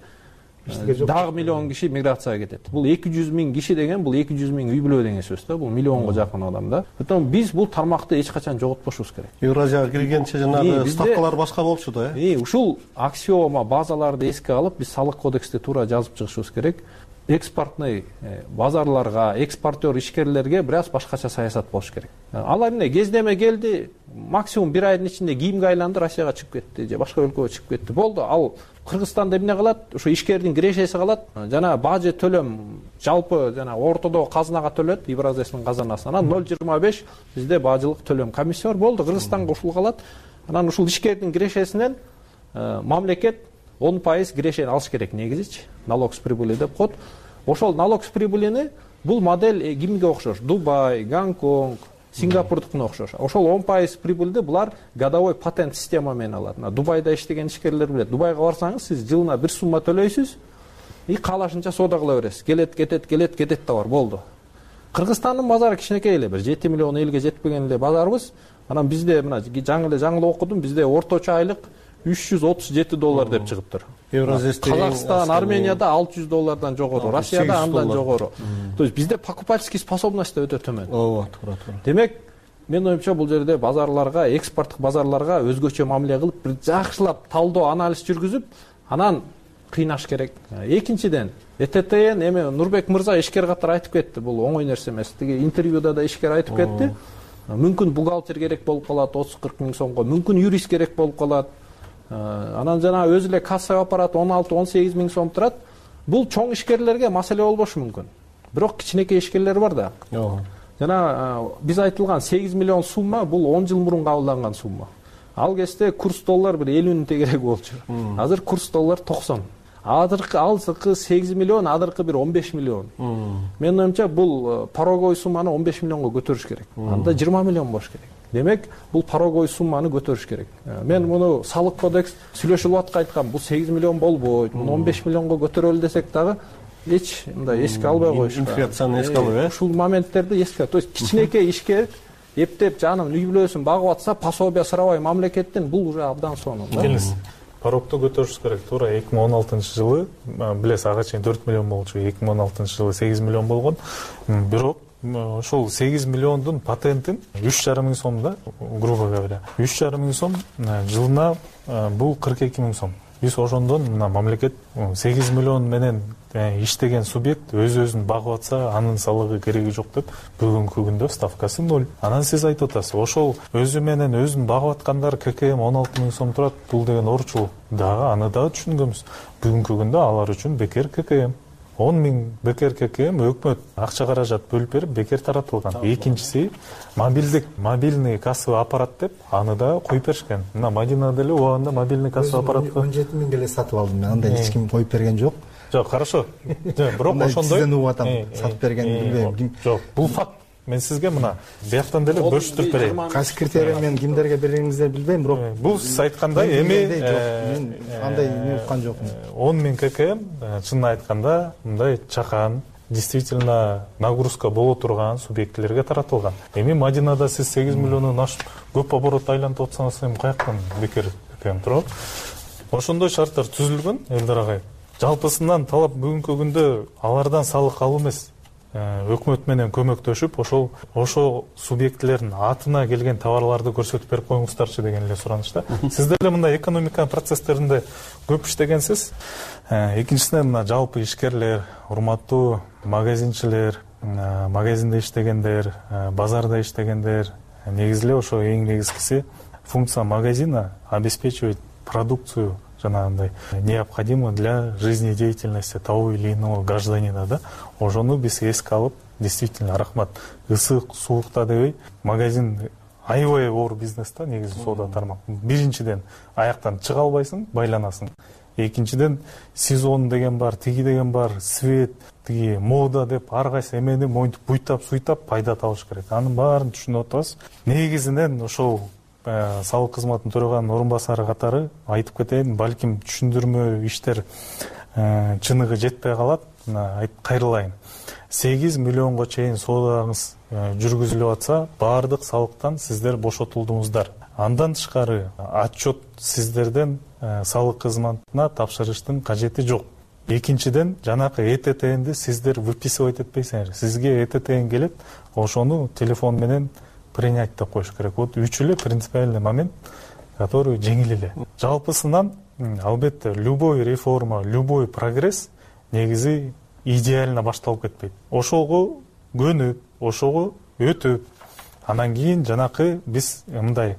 дагы миллион киши миграцияга кетет. Бул эки жүз миң киши деген, бул эки жүз миң үй бүлө деген сөз да. Бул миллионго жакын адам да. Поэтому биз бул тармакты эч качан жоготпошубуз керек. Евразияга киргенче жанагы ставкалар башка болчу да, э? И ушул аксиома базаларды эске алып, биз салык кодексте туура жазып чыгышыбыз керек. Экспортный базарларга, экспортер ишкерлерге бир аз башкача саясат болуш керек. Ал эмне кездеме келди, максимум бир айдын ичинде кийимге айланды, Россияга чыгып кетти, же башка өлкөгө чыгып кетти. Болду, ал Кыргызстанда эмне кылат? Ошо ишкердин кирешеси калат. Жана бажы төлөм жалпы жана ортодогу казынага төлөт, Евразиянын казынасына ноль жыйырма беш бизде бажылык төлөм комиссия бар. Болду, Кыргызстанга ушул калат. Анан ушул ишкердин кирешесинен мамлекет он пайыз кирешени алыш керек негизичи. Налог с прибыли деп коет. Ошол налог с прибылини бул модель кимге окшош? Дубай, Гонконг, Сингапурдукуна окшош. Ошол он пайыз прибыльди булар годовой патент система менен алат. Дубайда иштеген ишкерлер билет. Дубайга барсаңыз, сиз жылына бир сумма төлөйсүз, и каалашынча соода кыла бересиз. Келет, кетет, келет, кетет да бар, болду. Кыргызстандын базары кичинекей эле, бир жети миллион элге жетпеген эле базарыбыз. Анан бизде мына жаңы эле жаңы окудум, бизде орточо айлык үч жүз отуз жети доллар деп чыгыптыр. Казакстан, Арменияда алты жүз доллардан жогору, Россияда андан жогору. То есть бизде покупательский способность да өтө төмөн. Ооба, туура, туура. Демек, мен оюмча бул жерде базарларга, экспорттук базарларга өзгөчө мамиле кылып, бир жакшылап талдоо, анализ жүргүзүп, анан кыйнаш керек. Экинчиден, э тэ тэ эн эми Нурбек мырза ишкер катары айтып кетти, бул оңой нерсе эмес. Тиги интервьюда да ишкер айтып кетти. Мүмкүн бухгалтер керек болуп калат отуз кырк миң сомго, мүмкүн юрист керек болуп калат. Анан жана өзү эле кассага аппарат он алты он сегиз миң сом турат. Бул чоң ишкерлерге маселе болбошу мүмкүн. Бирок кичинекей ишкерлер бар да. Жана биз айтылган сегиз миллион сумма бул он жыл мурун кабылданган сумма. Ал кезде курс доллар бир элүүнүн тегереги болчу. Азыр курс доллар токсон. Азыркы алсыкы сегиз миллион, адыркы бир он беш миллион. Менин оюмча бул пороговый сумманы он беш миллионго көтөрүш керек. Анда жыйырма миллион болуш керек. Демек, бул пороговый сумманы көтөрүш керек. Мен муну салык кодекс сүйлөшүп аткан айткам, бул сегиз миллион болбойт, муну он беш миллионго көтөрөлү десек дагы эч мындай эске албай коюшка. Инфляцияны эске алып, э? Ушул моменттерди эске, то есть кичинекей ишкер эптеп жанын үй бүлөсүн багып атса, пособие сурабай мамлекеттен, бул уже абдан сонун. Келиңиз. Порогду көтөрүш керек. Туура эки миң он алтынчы жылы, билесиз, ага чейин төрт миллион болчу, эки миң он алтынчы жылы сегиз миллион болгон. Бирок ошол сегиз миллиондун патентин үч жарым миң сом да, грубо говоря. үч жарым миң сом жылына, бул кырк эки миң сом. Биз ошондон мына мамлекет сегиз миллион менен иштеген субъект өз өзүн багып атса, анын салыгы кереги жок деп бүгүнкү күндө ставкасы ноль. Анан сиз айтып атасыз, ошол өзү менен өзүн багып аткандар ККМ он алты миң сом турат, бул деген орчул. Дагы аны дагы түшүнгөнбүз. Бүгүнкү күндө алар үчүн бекер ККМ. он миң бекер ККМ өкмөт акча каражат бөлүп берип бекер таратылган. Экинчиси мобилдик мобильный кассовый аппарат деп аны да коюп беришкен. Мына Мадинада эле убагында мобильный кассовый аппаратты он жети миңге эле сатып алдым. Андай эч ким коюп берген жок. Жок, хорошо. Бирок ошондой сизден угуп атам, сатып берген билбейм. Жок, бул факт. Мен сизге мына бияктан деле бөлүштүрүп берейин. Кайсы критерий мен кимдерге бергениңизди билбейм, бирок бул сиз айткандай эми мен андай эме уккан жокмун. он миң ККМ чынын айтканда мындай чакан, действительно нагрузка боло турган субъектилерге таратылган. Эми Мадинада сиз сегиз миллиондон ашып көп оборот айлантып атсаңыз, эми каяктан бекер ККМ турат? Ошондой шарттар түзүлгөн, Элдар агай. Жалпысынан талап бүгүнкү күндө алардан салык алуу эмес. Өкмөт менен көмөктөшүп, ошол ошол субъектилердин атына келген товарларды көрсөтүп берип коюңуздарчы деген эле суранычта. Сиз деле мындай экономика процесстеринде көп иштегенсиз. Экинчисинен мына жалпы ишкерлер, урматтуу магазинчилер, магазинде иштегендер, базарда иштегендер, негизи эле ошо эң негизгиси функция магазина обеспечивать продукцию жанагындай необходимо для жизнедеятельности того или иного гражданина, да. Ошону биз эске алып, действительно рахмат. Ысык, суукта дебей, магазин аябай оор бизнес да, негизи соода тармак. Биринчиден аяктан чыга албайсың, байланасың. Экинчиден сезон деген бар, тиги деген бар, свет, тиги мода деп ар кайсы эмени моинтип буйтап, суйтап пайда табыш керек. Анын баарын түшүнүп атабыз. Негизинен ошол салык кызматын төрөган орун басары катары айтып кетейин, балким түшүндүрмө иштер чыныгы жетпей калат. Кайрылайын. сегиз миллионго чейин соодаңыз жүргүзүлүп атса, баардык салыктан сиздер бошотулдуңуздар. Андан тышкары отчет сиздерден салык кызматына тапшырыштын кажети жок. Экинчиден, жанакы Э Т Т'нди сиздер выписывать этпейсиңер. Сизге Э Т Т'n келет, ошону телефон менен принять деп коюш керек. Вот үч эле принципиальный момент, который жеңил эле. Жалпысынан, албетте, любой реформа, любой прогресс негизи идеально башталып кетпейт. Ошого көнүп, ошого өтүп, анан кийин жанакы биз мындай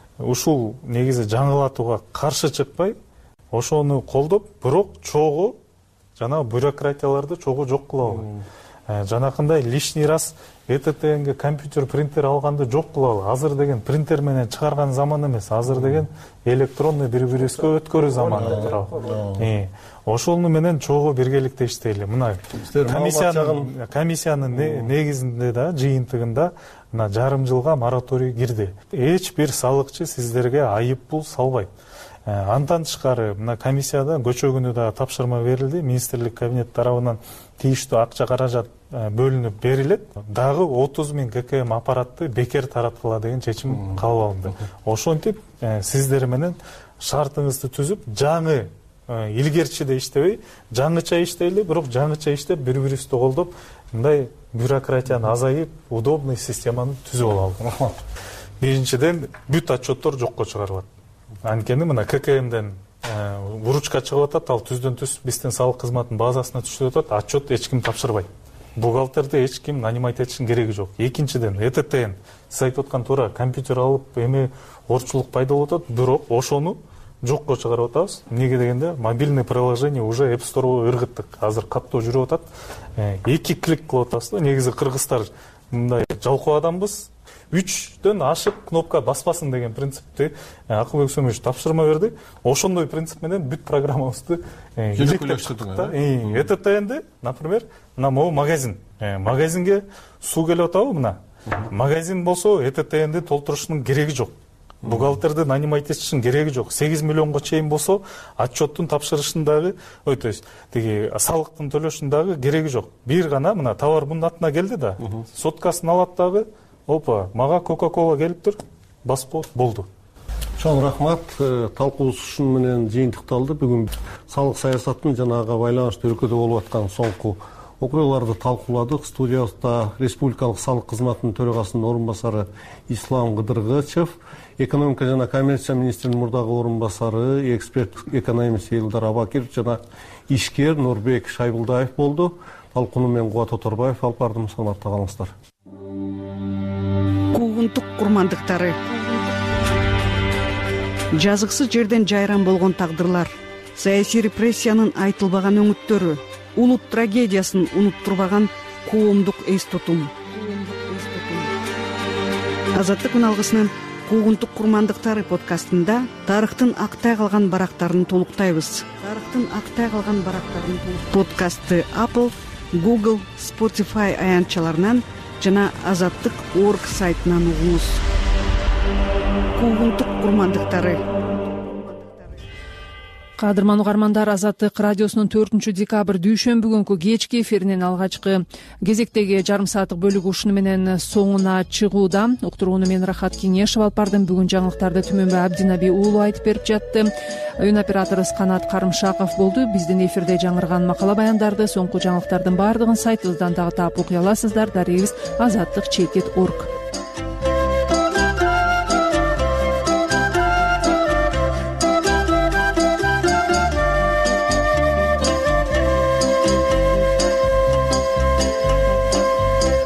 ушул негизи жаңылатууга каршы чыкпай, ошону колдоп, бирок чогуу жана бюрократияларды чогуу жок кылабы. Жанакындай лишний раз Э Т Т'нге компьютер, принтер алганды жок кылалы. Азыр деген принтер менен чыгарган заман эмес. Азыр деген электронный бири-бирибизге өткөрүү заманы турабы. Ошону менен чогуу биргеликте иштейли. Мына комиссиянын комиссиянын негизинде да, жыйынтыгында мына жарым жылга мораторий кирди. Эч бир салыкчы сиздерге айып пул салбайт. Андан тышкары мына комиссияда көчө күнү да тапшырма берилди. Министрлик кабинет тарабынан тийиштүү акча каражат бөлүнүп берилет. Дагы отуз миң ККМ аппаратты бекер тараткыла деген чечим кабыл алынды. Ошентип сиздер менен шартыңызды түзүп, жаңы илгерчиде иштебей, жаңыча иштейли, бирок жаңыча иштеп, бири-бирибизди колдоп, мындай бюрократияны азайып, удобный системаны түзүп алалы. Биринчиден, бүт отчеттор жокко чыгарылат. Анткени мына ККМден выручка чыгып атат, ал түздөн түз биздин салык кызматынын базасына түшүп атат, отчет эч ким тапшырбайт. Бухгалтерди эч ким нанимать этиштин кереги жок. Экинчиден, Э Т Т'n сиз айтып аткан туура компьютер алып, эми орчулук пайда болуп атат, бирок ошону жокко чыгарып атабыз. Эмнеге дегенде, мобильный приложение уже App Store'го ыргыттык. Азыр каттоо жүрүп атат. Эки клик кылып атабыз да. Негизи кыргыздар мындай жалкоо адамбыз. үчтөн ашык кнопка баспасын деген принципти Акылбек Сөмөш тапшырма берди. Ошондой принцип менен бүт программабызды иликтеп да. Э Т Т'нди, например, мына могу магазин. Магазинге суу келип атабы мына. Магазин болсо Э Т Т'нди толтурушунун кереги жок. Бухгалтерди нанимать этиштин кереги жок. сегиз миллионго чейин болсо отчеттун тапшырышындагы, ой, то есть тиги салыктын төлөшүндагы кереги жок. Бир гана мына товар мунун атына келди да, соткасын алат дагы, опа, мага Кока-Кола келиптир, басып болду. Чоң рахмат. Талкуубуз ушун менен жыйынтыкталды. Бүгүн салык саясатынын жанагыга байланыштуу өлкөдө болуп аткан соңку окуяларды талкууладык. Студиябызда Республикалык салык кызматынын төрагасынын орун басары Ислам Кыдыргычев, экономика жана коммерция министринин мурдагы орун басары, эксперт экономист Элдар Абакиров жана ишкер Нурбек Шайбулдаев болду. Талкууну мен Кубат Оторбаев алып бардым. Саламатта калыңыздар. Куугунтук курмандыктары. Жазыксыз жерден жайран болгон тагдырлар, саясий репрессиянын айтылбаган өңүттөрү, улут трагедиясын унуттурбаган коомдук эс тутум. Азаттык үналгысынын Куугунтук курмандыктары подкастында тарыхтын актай калган барактарын толуктайбыз. Тарыхтын актай калган барактарын подкастты Apple, Google, Spotify аянтчаларынан жана азаттык точка орг сайтынан угуңуз. Куугунтук курмандыктары. Кадырман угармандар, Азаттык радиосунун төртүнчү декабрь дүйшөмбү күнкү кечки эфиринин алгачкы кезектеги жарым сааттык бөлүгү ушуну менен соңуна чыгууда. Уктурууну мен Рахат Кеңешев алып бардым. Бүгүн жаңылыктарды Түмөнбай Абдинаби уулу айтып берип жатты. Өн операторубуз Канат Карымшаков болду. Биздин эфирде жаңырган макала баяндарды, соңку жаңылыктардын баардыгын сайтыбыздан дагы таап окуй аласыздар. Дарегибиз азаттык чекит точка орг.